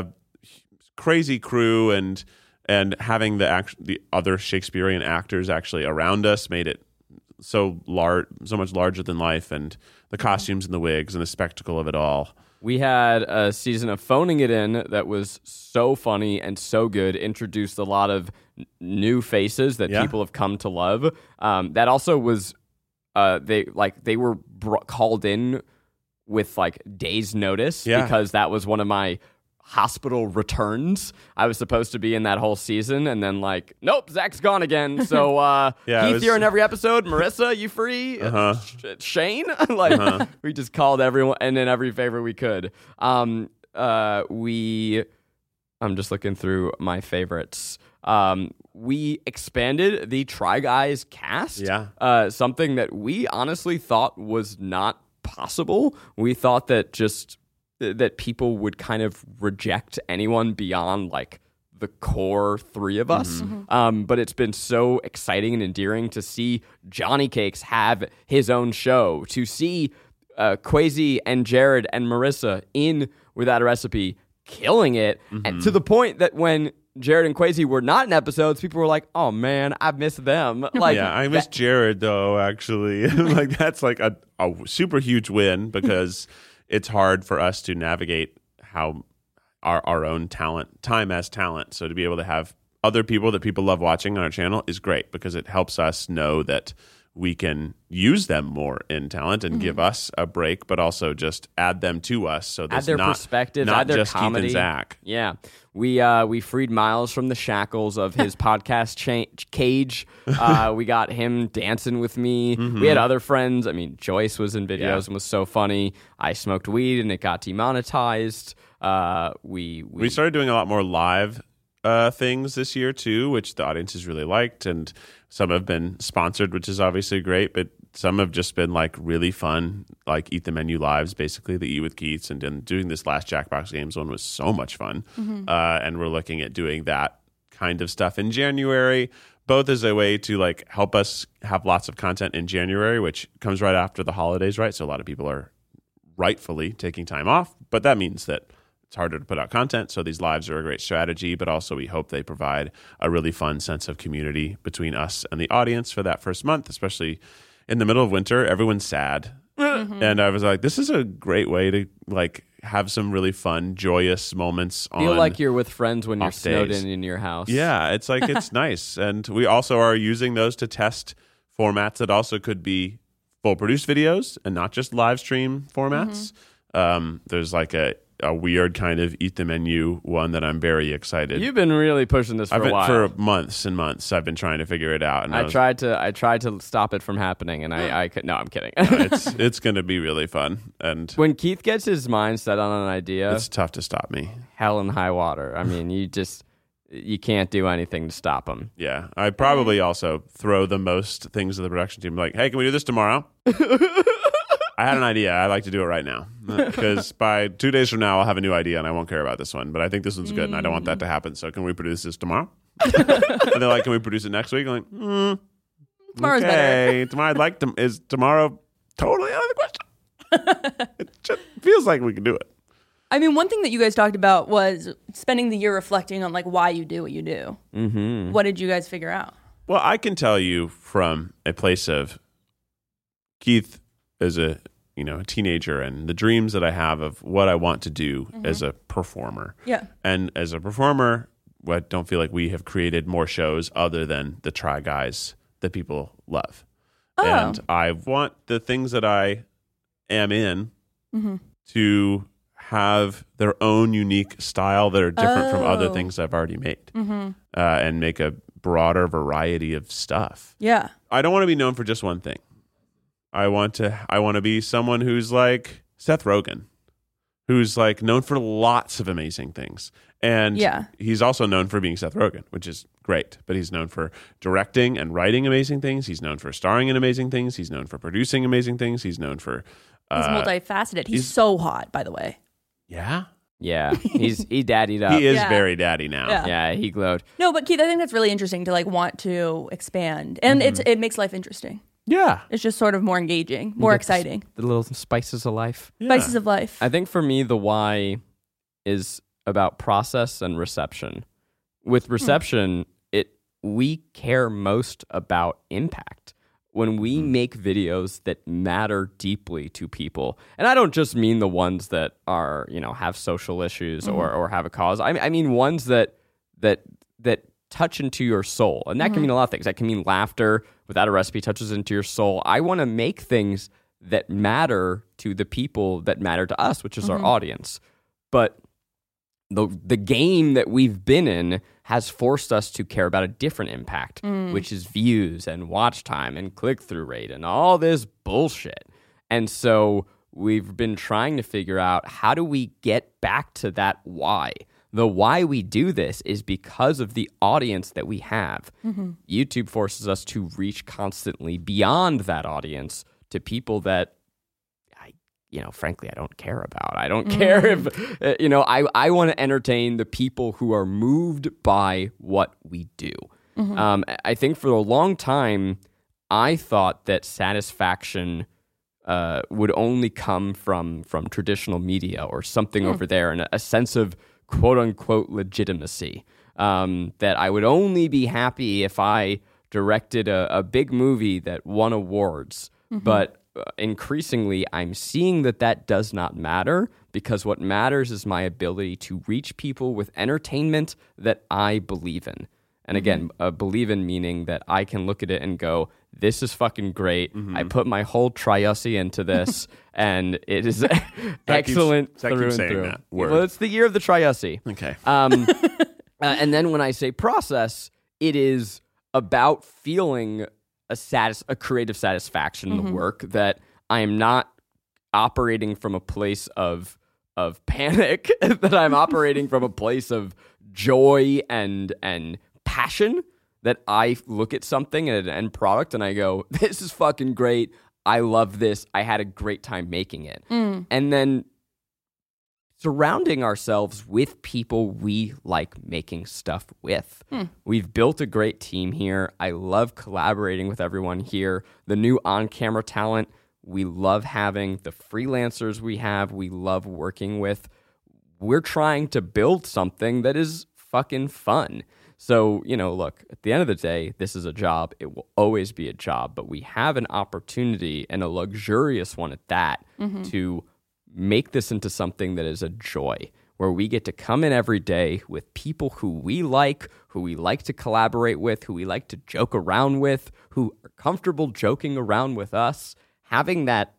crazy crew and having the other Shakespearean actors actually around us made it so much larger than life, and the costumes and the wigs and the spectacle of it all. We had a season of Phoning It In that was so funny and so good, introduced a lot of new faces that people have come to love. That also was they were called in with like days notice because that was one of my Hospital Returns. I was supposed to be in that whole season, and then like, nope, Zach's gone again. So Keith, you're in every episode. Marissa, you free? Shane, like we just called everyone and in every favor we could. I'm just looking through my favorites. We expanded the Try Guys cast. Yeah. Something that we honestly thought was not possible. We thought that that people would kind of reject anyone beyond like the core three of us. But it's been so exciting and endearing to see Johnny Cakes have his own show, to see Kwesi and Jared and Marissa in Without a Recipe killing it, and to the point that when Jared and Kwesi were not in episodes, people were like, "Oh man, I miss them." Like, yeah, I miss Jared though. Actually, like that's like a super huge win because it's hard for us to navigate how our own time as talent. So to be able to have other people that people love watching on our channel is great because it helps us know that we can use them more in talent and give us a break, but also just add them to us. So add their perspectives, not add their just comedy. Keith and Zach. Yeah, we freed Miles from the shackles of his podcast cage. We got him dancing with me. We had other friends. I mean, Joyce was in videos and was so funny. I smoked weed and it got demonetized. We started doing a lot more live things this year too, which the audience has really liked, and some have been sponsored, which is obviously great, but some have just been like really fun, like Eat the Menu lives, basically the Eat with Keats, and then doing this last Jackbox Games one was so much fun. And we're looking at doing that kind of stuff in January, both as a way to like help us have lots of content in January, which comes right after the holidays, right? So a lot of people are rightfully taking time off, but that means that it's harder to put out content, so these lives are a great strategy, but also we hope they provide a really fun sense of community between us and the audience for that first month, especially in the middle of winter. Everyone's sad. And I was like, this is a great way to like have some really fun, joyous moments on feel like you're with friends when you're snowed days. in your house. Yeah, it's like it's nice. And we also are using those to test formats that also could be full produced videos and not just live stream formats. There's like a weird kind of Eat the Menu one that I'm very excited. You've been really pushing this for a while. For months and months, I've been trying to figure it out. And I tried to stop it from happening, and I could. No, I'm kidding. it's going to be really fun. And when Keith gets his mind set on an idea, it's tough to stop me. Hell and high water. I mean, you can't do anything to stop him. Yeah, I probably also throw the most things to the production team. Like, hey, can we do this tomorrow? I had an idea. I'd like to do it right now because by 2 days from now, I'll have a new idea and I won't care about this one. But I think this one's good and I don't want that to happen. So can we produce this tomorrow? And they're like, can we produce it next week? I'm like, Tomorrow's better. Tomorrow I'd like to. Is tomorrow totally out of the question? It just feels like we can do it. I mean, one thing that you guys talked about was spending the year reflecting on like why you do what you do. What did you guys figure out? Well, I can tell you from a place of Keith as a teenager and the dreams that I have of what I want to do as a performer. Yeah. And as a performer, I don't feel like we have created more shows other than the Try Guys that people love. And I want the things that I am in to have their own unique style that are different from other things I've already made and make a broader variety of stuff. Yeah. I don't want to be known for just one thing. I want to be someone who's like Seth Rogen, who's like known for lots of amazing things. And he's also known for being Seth Rogen, which is great. But he's known for directing and writing amazing things. He's known for starring in amazing things. He's known for producing amazing things. He's known for... he's multifaceted. He's so hot, by the way. Yeah? Yeah. He daddied up. He is very daddy now. Yeah, he glowed. No, but Keith, I think that's really interesting to like want to expand. And it makes life interesting. Yeah. It's just sort of more engaging, more exciting. The little spices of life. Yeah. Spices of life. I think for me, the why is about process and reception. With reception, we care most about impact. When we make videos that matter deeply to people, and I don't just mean the ones that are, have social issues or have a cause. I mean ones that touch into your soul. And that can mean a lot of things. That can mean laughter. Without a Recipe touches into your soul. I want to make things that matter to the people that matter to us, which is our audience. But the game that we've been in has forced us to care about a different impact, which is views and watch time and click-through rate and all this bullshit. And so we've been trying to figure out, how do we get back to that why? The why we do this is because of the audience that we have. YouTube forces us to reach constantly beyond that audience to people that, frankly, I don't care about. I don't care if, I want to entertain the people who are moved by what we do. I think for a long time, I thought that satisfaction would only come from traditional media or something over there, and a sense of quote-unquote legitimacy. That I would only be happy if I directed a big movie that won awards. But increasingly, I'm seeing that does not matter, because what matters is my ability to reach people with entertainment that I believe in. And again, believe in meaning that I can look at it and go, this is fucking great. I put my whole Triusi into this, and it is excellent through and through. That word. Well, it's the year of the Triusi. Okay. And then when I say process, it is about feeling a creative satisfaction in the work, that I am not operating from a place of panic, that I'm operating from a place of joy and passion, that I look at something at an end product and I go, this is fucking great. I love this. I had a great time making it. And then surrounding ourselves with people we like making stuff with. We've built a great team here. I love collaborating with everyone here. The new on-camera talent, we love having. The freelancers we have, we love working with. We're trying to build something that is fucking fun. So, look, at the end of the day, this is a job. It will always be a job, but we have an opportunity, and a luxurious one at that, to make this into something that is a joy, where we get to come in every day with people who we like to collaborate with, who we like to joke around with, who are comfortable joking around with us. Having that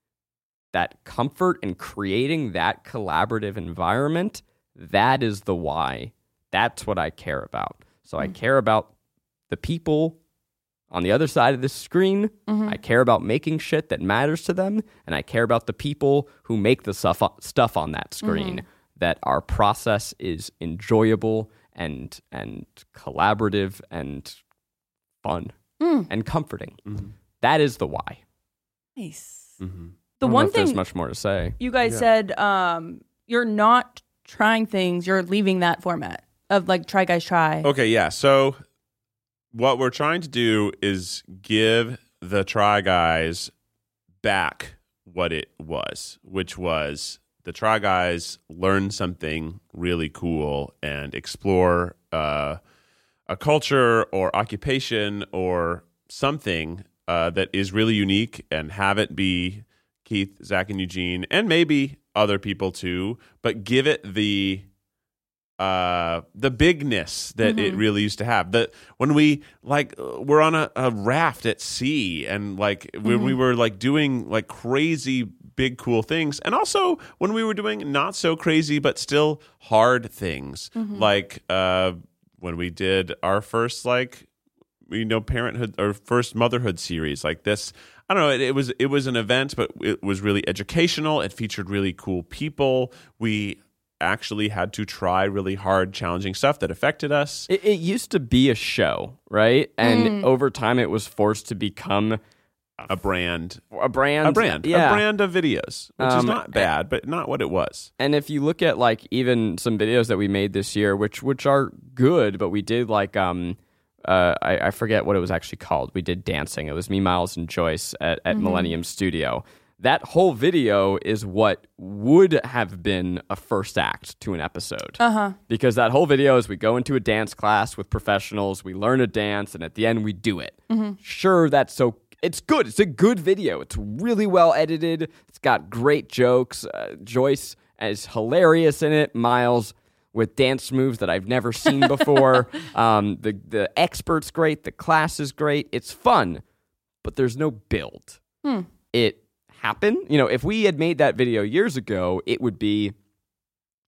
comfort and creating that collaborative environment, that is the why. That's what I care about. So I care about the people on the other side of the screen. I care about making shit that matters to them, and I care about the people who make the stuff on that screen, that our process is enjoyable and collaborative and fun and comforting. That is the why. Nice. The one thing, there's much more to say. You guys said you're not trying things, you're leaving that format of like Try Guys Try. Okay, yeah. So what we're trying to do is give the Try Guys back what it was, which was the Try Guys learn something really cool and explore a culture or occupation or something that is really unique, and have it be Keith, Zach, and Eugene, and maybe other people too, but give it the bigness that it really used to have. That when we we're on a raft at sea, and when we were doing crazy big cool things, and also when we were doing not so crazy but still hard things, when we did our first parenthood or first motherhood series like this. I don't know. It was an event, but it was really educational. It featured really cool people. We actually had to try really hard, challenging stuff that affected us. It used to be a show, right? And over time, it was forced to become a brand. A brand. A brand. Yeah. A brand of videos, which is not bad, but not what it was. And if you look at even some videos that we made this year, which are good, but we did I forget what it was actually called. We did dancing. It was me, Miles, and Joyce at Millennium Studio. That whole video is what would have been a first act to an episode. Because that whole video is we go into a dance class with professionals, we learn a dance, and at the end we do it. Sure, it's good. It's a good video. It's really well edited. It's got great jokes. Joyce is hilarious in it. Miles with dance moves that I've never seen before. The expert's great. The class is great. It's fun, but there's no build. It happened. If we had made that video years ago, it would be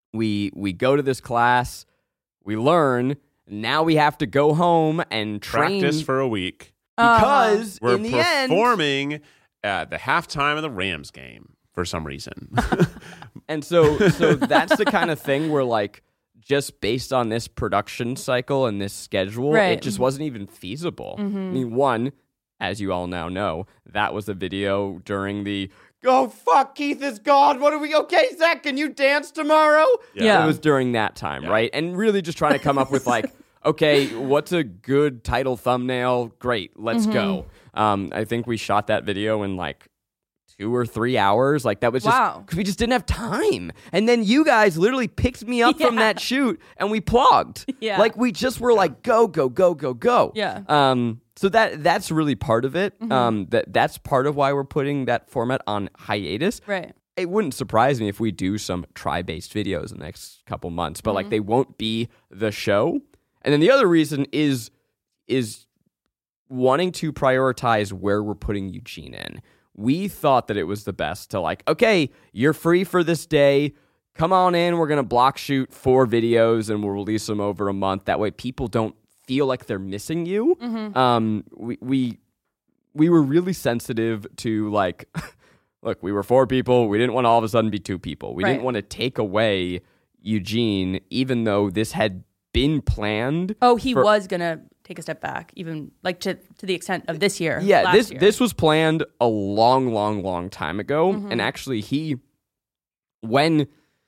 we go to this class, we learn. Now we have to go home and train Practice for a week. because We're in the end, performing at the halftime of the Rams game for some reason. and so that's the kind of thing where like just based on this production cycle and this schedule, Right. it just wasn't even feasible. I mean, one, as you all now know, that was a video during the "Go fuck, Keith is gone. What are we? Okay, Zach, can you dance tomorrow?" Yeah. It was during that time, right? And really just trying to come up with like, okay, what's a good title thumbnail? Great, let's go. I think we shot that video in like 2 or 3 hours. Like that was just Wow. because we just didn't have time. And then you guys literally picked me up from that shoot and we plugged. Yeah. Like we just were like, go, go, go, go, go. Yeah. So that's really part of it. That's part of why we're putting that format on hiatus. Right. It wouldn't surprise me if we do some try-based videos in the next couple months, but like they won't be the show. And then the other reason is wanting to prioritize where we're putting Eugene in. We thought that it was the best to like, okay, you're free for this day. Come on in. We're going to block shoot 4 videos and we'll release them over a month. That way people don't feel like they're missing you. We were really sensitive to like, look, we were 4 people. We didn't want to all of a sudden be 2 people. We didn't Right. want to take away Eugene, even though this had been planned. Oh, he was gonna take a step back, even like to the extent of this year. Yeah, last year. this was planned a long, long, long time ago, and actually when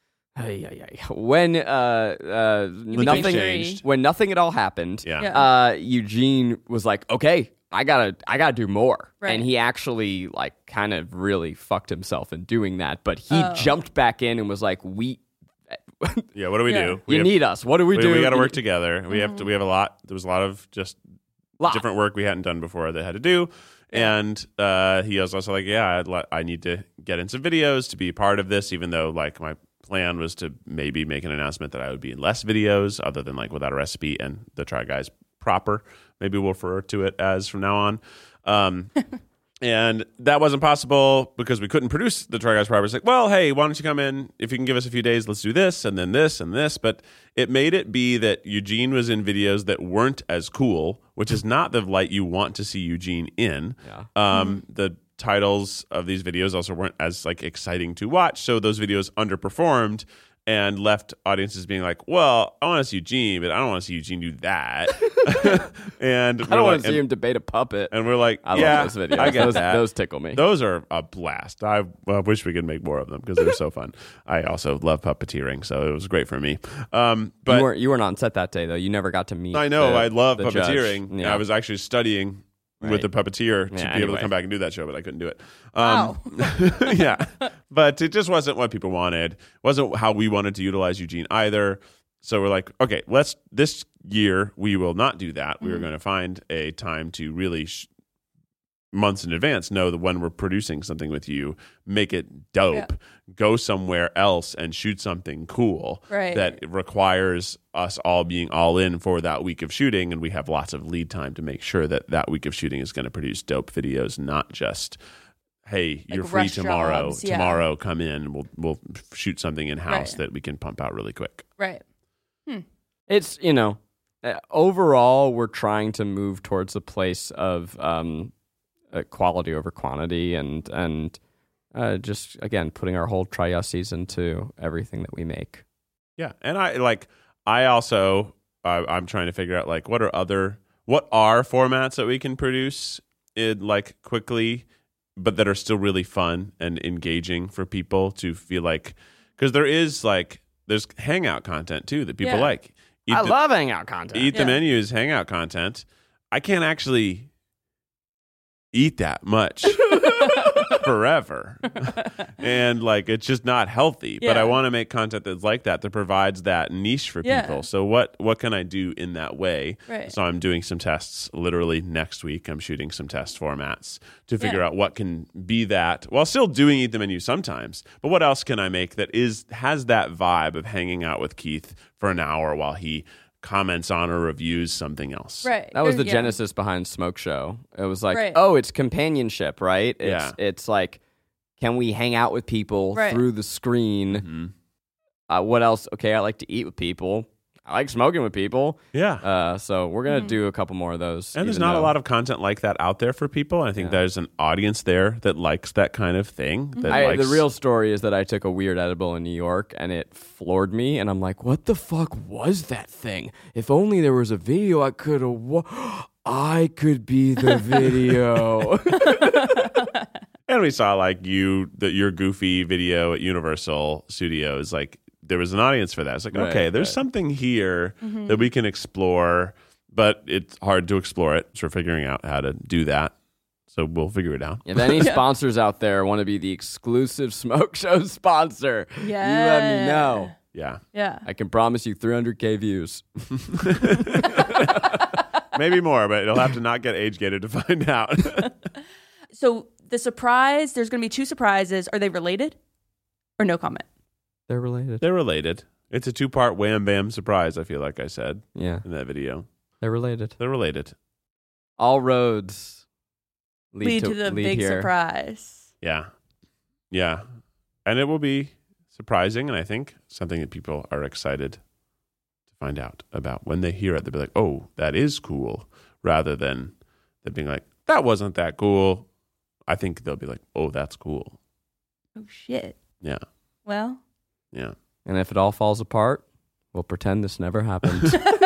nothing changed. when nothing at all happened, Yeah. Eugene was like, okay, I gotta do more, Right. and he actually like kind of really fucked himself in doing that, but he jumped back in and was like, Yeah, what do we Yeah. do? you need us. What do we do? We got to work together. We have to. We have a lot. There was a lot of just different work we hadn't done before that had to do. And he was also like, yeah, I need to get in some videos to be part of this, even though like my plan was to maybe make an announcement that I would be in less videos other than like without a recipe and the Try Guys proper. Maybe we'll refer to it as from now on. And that wasn't possible because we couldn't produce the Try Guys proper. It's like, well, hey, why don't you come in? If you can give us a few days, let's do this and then this and this. But it made it be that Eugene was in videos that weren't as cool, which is not the light you want to see Eugene in. Yeah. The titles of these videos also weren't as like exciting to watch. So those videos underperformed and left audiences being like, well, I want to see Eugene, but I don't want to see Eugene do that. And I don't want to see him debate a puppet. And we're like, I yeah, love those videos. I get that. Those tickle me. Those are a blast. I wish we could make more of them because they're so fun. I also love puppeteering, so it was great for me. But you weren't on set that day though. You never got to meet. I know I love the puppeteering. judge. Yeah. I was actually studying with the puppeteer to be able anyway. to come back and do that show, but I couldn't do it. Wow. Yeah, but it just wasn't what people wanted. It wasn't how we wanted to utilize Eugene either. So we're like, okay, this year we will not do that. We are going to find a time to really months in advance know that when we're producing something with you, make it dope. Go somewhere else and shoot something cool that requires us all being all in for that week of shooting, and we have lots of lead time to make sure that that week of shooting is going to produce dope videos, not just hey, you're free rush tomorrow. jobs, yeah. Tomorrow, come in. We'll shoot something in house Right. that we can pump out really quick. Right. It's overall we're trying to move towards a place of quality over quantity and just again putting our whole Triuses into everything that we make. Yeah, and I also I'm trying to figure out like what are formats that we can produce in like quickly, but that are still really fun and engaging for people to feel like, because there's hangout content too that people like. I love hangout content. Eat the Menu is hangout content. I can't actually eat that much forever. And like it's just not healthy. But I want to make content that's like that provides that niche for people. So what can I do in that way? Right. So I'm doing some tests literally next week. I'm shooting some test formats to figure out what can be that while still doing Eat the Menu sometimes. But what else can I make that has that vibe of hanging out with Keith for an hour while he comments on or reviews something else. Right. That was the genesis behind Smoke Show. It was like, it's companionship, right? It's like, can we hang out with people through the screen what else? Okay, I like to eat with people. I like smoking with people. Yeah. So we're going to do a couple more of those. And there's not a lot of content like that out there for people. I think there's an audience there that likes that kind of thing. That The real story is that I took a weird edible in New York and it floored me. And I'm like, what the fuck was that thing? If only there was a video I could have... I could be the video. And we saw like your goofy video at Universal Studios. Like there was an audience for that. It's like, okay, there's something here that we can explore, but it's hard to explore it. So we're figuring out how to do that. So we'll figure it out. If any sponsors out there want to be the exclusive Smoke Show sponsor, you let me know. Yeah. I can promise you 300K views. Maybe more, but it'll have to not get age gated to find out. So the surprise, there's going to be 2 surprises. Are they related or no comment? They're related. They're related. It's a 2-part wham bam surprise, I feel like I said in that video. They're related. They're related. All roads lead to the big surprise. Yeah. Yeah. And it will be surprising, and I think something that people are excited to find out about. When they hear it, they'll be like, oh, that is cool, rather than them being like, that wasn't that cool. I think they'll be like, oh, that's cool. Oh, shit. Yeah. Well. Yeah. And if it all falls apart, we'll pretend this never happened.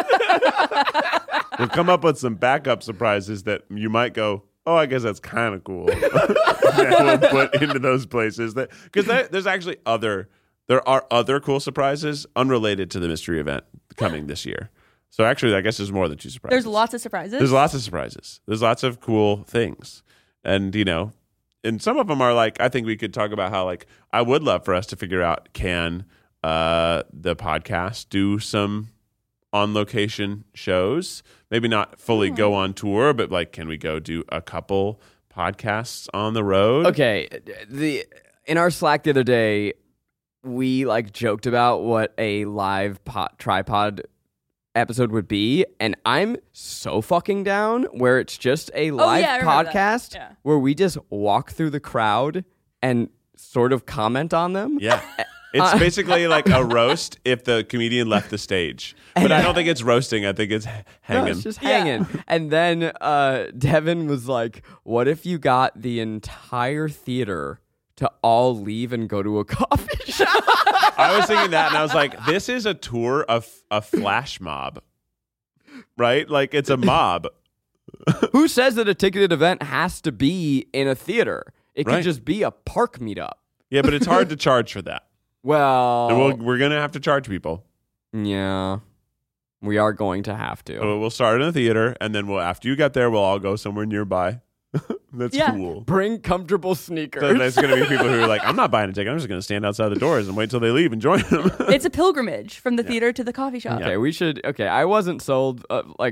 We'll come up with some backup surprises that you might go, oh, I guess that's kind of cool. That we'll put into those places. Because there's actually there are other cool surprises unrelated to the mystery event coming this year. So actually, I guess there's more than 2 surprises. There's lots of surprises. There's lots of surprises. There's lots of cool things. And, and some of them are like, I think we could talk about how, like, I would love for us to figure out, can the podcast do some on-location shows? Maybe not fully go on tour, but, like, can we go do a couple podcasts on the road? Okay. In our Slack the other day, we, like, joked about what a live tripod episode would be, and I'm so fucking down where it's just a live podcast where we just walk through the crowd and sort of comment on them. Yeah. It's basically like a roast if the comedian left the stage. But I don't think it's roasting. I think it's hanging. No, it's just hanging. And then Devin was like, what if you got the entire theater to all leave and go to a coffee shop? I was thinking that, and I was like, this is a tour of a flash mob, right? Like, it's a mob. Who says that a ticketed event has to be in a theater? It could just be a park meetup. Yeah, but it's hard to charge for that. Well, and we're going to have to charge people. Yeah, we are going to have to. So we'll start in a theater, and then after you get there, we'll all go somewhere nearby. That's cool. Bring comfortable sneakers. So there's going to be people who are like, I'm not buying a ticket. I'm just going to stand outside the doors and wait till they leave and join them. It's a pilgrimage from the theater to the coffee shop. Okay, we should. Okay, I wasn't sold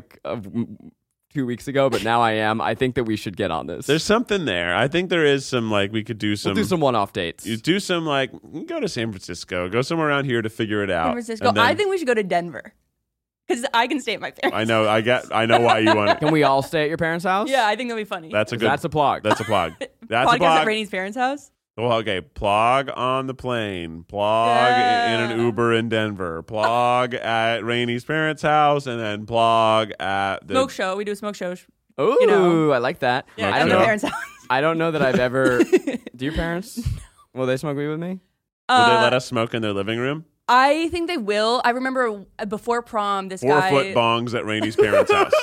2 weeks ago, but now I am. I think that we should get on this. There's something there. I think there is some, like, we could do some. We'll do some one-off dates. You do some, like, go to San Francisco. Go somewhere around here to figure it out. San Francisco. I think we should go to Denver. Because I can stay at my parents' I know. I know why you want it. Can we all stay at your parents' house? Yeah, I think that'd be funny. That's a plug. That's a plug. That's Podcast a plug. at Rainy's parents' house? Well, okay. Plug on the plane. Plug in an Uber in Denver. Plug at Rainy's parents' house, and then plug at the smoke show. We do a smoke show. Ooh, I like that. Yeah, I don't know. Parents' house. I don't know that I've ever. Do your parents? Will they smoke weed with me? Will they let us smoke in their living room? I think they will. I remember before prom, this 4-foot bongs at Rainy's parents' house.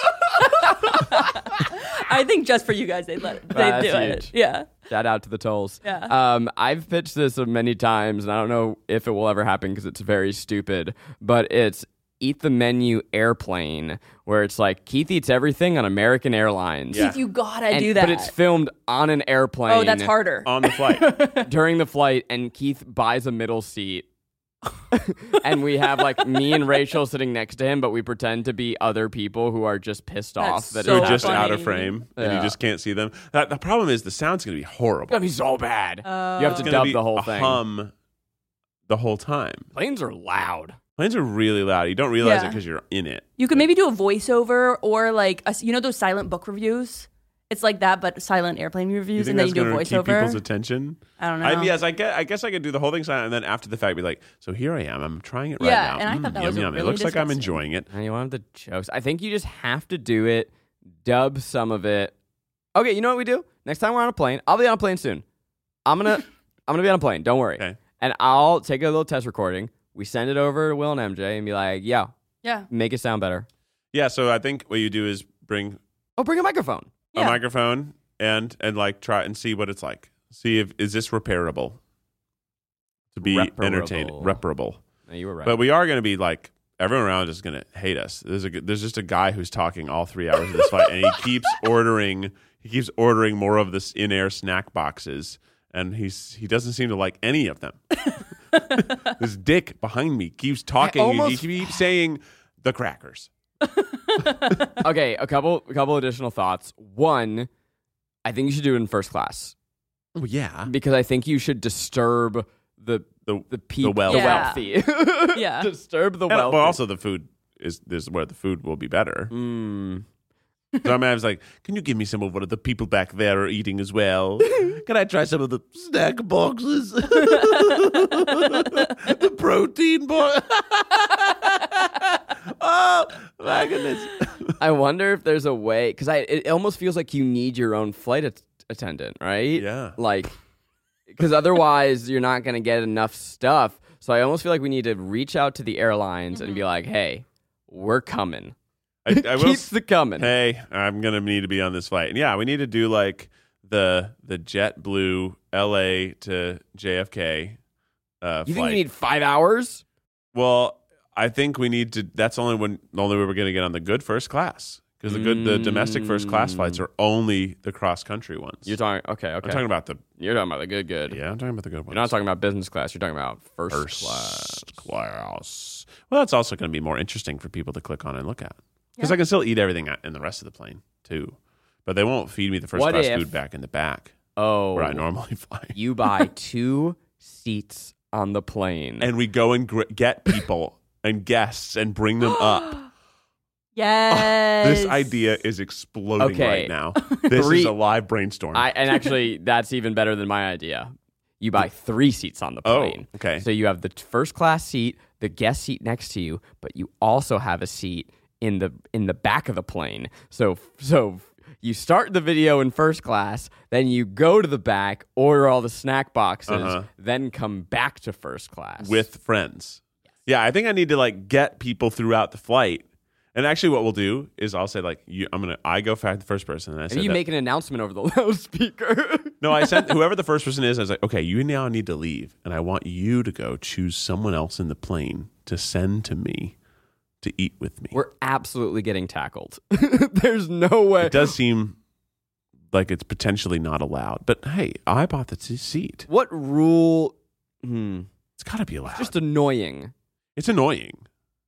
I think just for you guys, they'd do it. Yeah. Shout out to the tolls. Yeah. I've pitched this many times, and I don't know if it will ever happen because it's very stupid, but it's Eat the Menu Airplane, where it's like Keith eats everything on American Airlines. Yeah. Keith, you gotta do that. But it's filmed on an airplane. Oh, that's harder. On the flight. During the flight, and Keith buys a middle seat. And we have like me and Rachel sitting next to him, but we pretend to be other people who are just pissed off that so it's just funny. out of frame and you just can't see them. The problem is the sound's going to be horrible. It's going to be so bad. You have to It's dub be the whole a thing. hum the whole time. Planes are loud. Planes are really loud. You don't realize it because you're in it. You could maybe do a voiceover or like, those silent book reviews. It's like that, but silent airplane You reviews, think and then that's you do a going to keep voiceover. people's attention? I don't know. Yes, I guess I could do the whole thing silent, and then after the fact, be like, "So here I am. I'm trying it right Yeah, now. and I thought that was yum, yum. really It looks like I'm disgusting. enjoying it." And you want the jokes. I think you just have to do it, dub some of it. Okay, you know what we do? Next time we're on a plane, I'll be on a plane soon. I'm gonna be on a plane. Don't worry. Okay. And I'll take a little test recording. We send it over to Will and MJ and be like, "Yeah, Yeah. make it sound better." Yeah. So I think what you do is bring Oh, bring a microphone. a Yeah. microphone and like try and see what it's like. See if is this repairable to be Reparable. entertaining, reparable. No, you were right. But we are going to be like everyone around is going to hate us. There's just a guy who's talking all 3 hours of this fight, and he keeps ordering more of this in-air snack boxes, and he doesn't seem to like any of them. This dick behind me keeps talking. He keeps saying the crackers. Okay, a couple additional thoughts. One, I think you should do it in first class Oh yeah. because I think you should disturb the people, wealthy. the wealthy. Yeah. Disturb the But wealthy. also the food is where the food will be better. Mm. So I was like, can you give me some of what the people back there are eating as well? Can I try some of the snack boxes? The protein box. Oh, my goodness. I wonder if there's a way because it almost feels like you need your own flight attendant, right? Yeah. Like because otherwise you're not going to get enough stuff. So I almost feel like we need to reach out to the airlines and be like, "Hey, we're coming. I will Keeps the coming." hey, I'm going to need to be on this flight. And yeah, we need to do like the JetBlue LA to JFK You think flight. you need 5 hours? Well, I think we need to. That's the only way we're going to get on the good first class because the domestic first class flights are only the cross country ones. You're talking okay. I'm talking about the You're talking about the good. yeah. I'm talking about the good ones. You're not talking about business class. You're talking about first first class. class. Well, that's also going to be more interesting for people to click on and look at because Yeah. I can still eat everything in the rest of the plane too, but they won't feed me the first What class if- food back in the back Oh, where I normally fly. you buy 2 seats on the plane. And we go and get people and guests and bring them up. Yes. This idea is exploding Okay. right now. This Three- is a live brainstorm. And actually, that's even better than my idea. You buy 3 seats on the Oh, plane. okay. So you have the first class seat, the guest seat next to you, but you also have a seat in the back of the plane. So you start the video in first class, then you go to the back, order all the snack boxes, then come back to first class with friends. Yeah, I think I need to like get people throughout the flight. And actually, what we'll do is I'll say like, I go the first person, and I And said you make an announcement over the loudspeaker. no, I sent whoever the first person is. I was like, okay, you now need to leave, and I want you to go choose someone else in the plane to send to me to eat with me. We're absolutely getting tackled. There's no way. It does seem like it's potentially not allowed, but hey, I bought the seat. What rule? It's got to be allowed. Just annoying. It's annoying,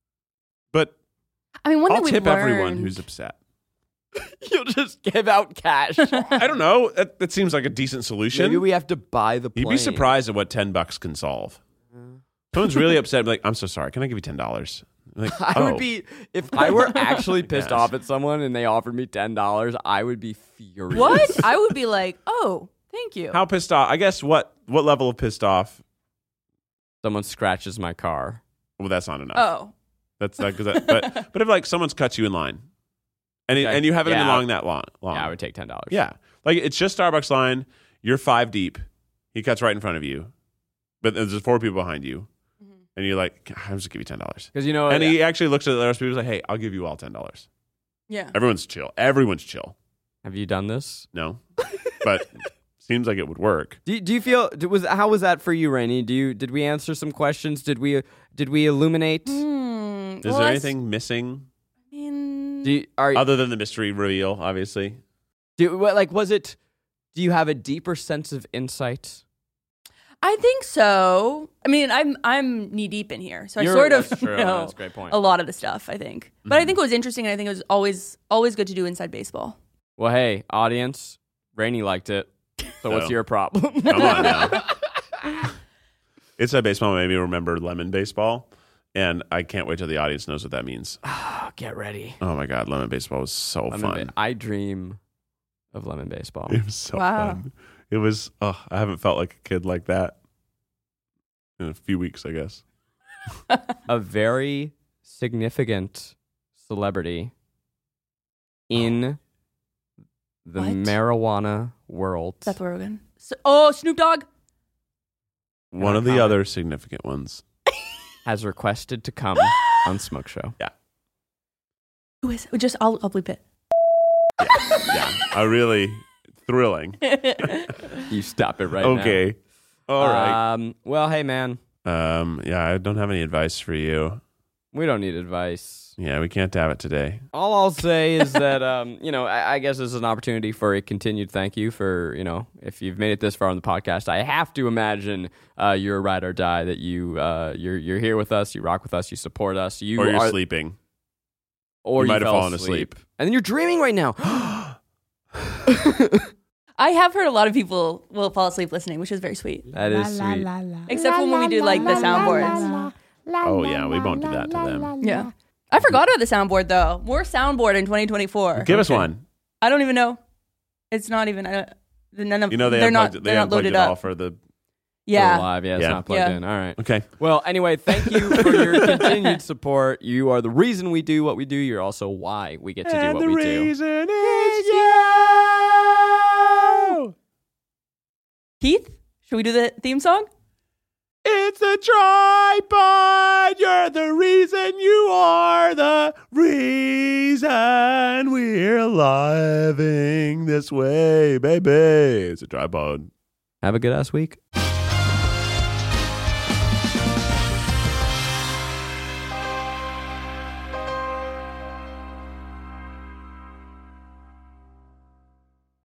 but I mean, one I'll thing we've tip everyone learned- who's upset. You'll just give out cash. I don't know. That seems like a decent solution. Maybe we have to buy the plane. You'd be surprised at what $10 can solve. Someone's really upset. Like, I'm so sorry. Can I give you $10? Like, I would be if I were actually pissed Yes. off at someone and they offered me $10. I would be furious. What? I would be like, oh, thank you. How pissed off? I guess what level of pissed off? Someone scratches my car. Well, that's not enough. Oh. That's not because. But if like someone's cut you in line, and Okay. and you haven't been Yeah. along that long. Yeah, I would take $10. Yeah, like it's just Starbucks line. You're 5 deep. He cuts right in front of you, but there's 4 people behind you, and you're like, "I'll just give you $10." Because you know, And he actually looks at the rest of people and like, "Hey, I'll give you all $10." Yeah. Everyone's chill. Everyone's chill. have you done this? No, but seems like it would work. Do you feel how was that for you, Rainey? Did we answer some questions? Did we illuminate? Is there anything missing I mean, other than the mystery reveal? Obviously, was it? Do you have a deeper sense of insight? I think so. I mean, I'm knee deep in here, so I sort of That's true. know That's a great point. a lot of the stuff. I think, but I think it was interesting, and I think it was always good to do inside baseball. Well, hey, audience, Rainey liked it. So what's So. your problem? come on now. Inside baseball made me remember lemon baseball, and I can't wait till the audience knows what that means. Get ready. Oh my god, lemon baseball was so fun. I dream of Lemon Baseball. It was so Wow. fun. It was. I haven't felt like a kid like that in a few weeks, I guess. A very significant celebrity in the What? marijuana world. Seth Rogen. Oh, Snoop Dogg. One of the comment? other significant ones. Has requested to come on Smoke Show. Who is it? Just I'll bleep it. Yeah, a really thrilling. You stop it right now. Okay, all right. Well, hey, man. Yeah, I don't have any advice for you. We don't need advice. Yeah, we can't have it today. All I'll say is that, I guess this is an opportunity for a continued thank you for, if you've made it this far on the podcast. I have to imagine you're a ride or die, that you're here with us, you rock with us, you support us. Or you're sleeping. Or You you might have fell fallen asleep. asleep. And then you're dreaming right now. I have heard a lot of people will fall asleep listening, which is very sweet. That is sweet. Except for when we do like the soundboards. Oh, yeah, we won't do that to them. Yeah. I forgot about the soundboard though. More soundboard in 2024. Give us one. I don't even know. It's not even. None of. You know they they're unplugged, not. they They're not unplugged loaded it all up. for the... We're Yeah. live. Yeah, it's Yeah. not plugged Yeah. in. All right. Okay. Well, anyway, thank you for your continued support. You are the reason we do what we do. You're also why we get to do what we do. reason is you. Keith, should we do the theme song? It's the tripod. You're the reason. You are the reason we're living this way, baby. It's a tripod. Have a good ass week.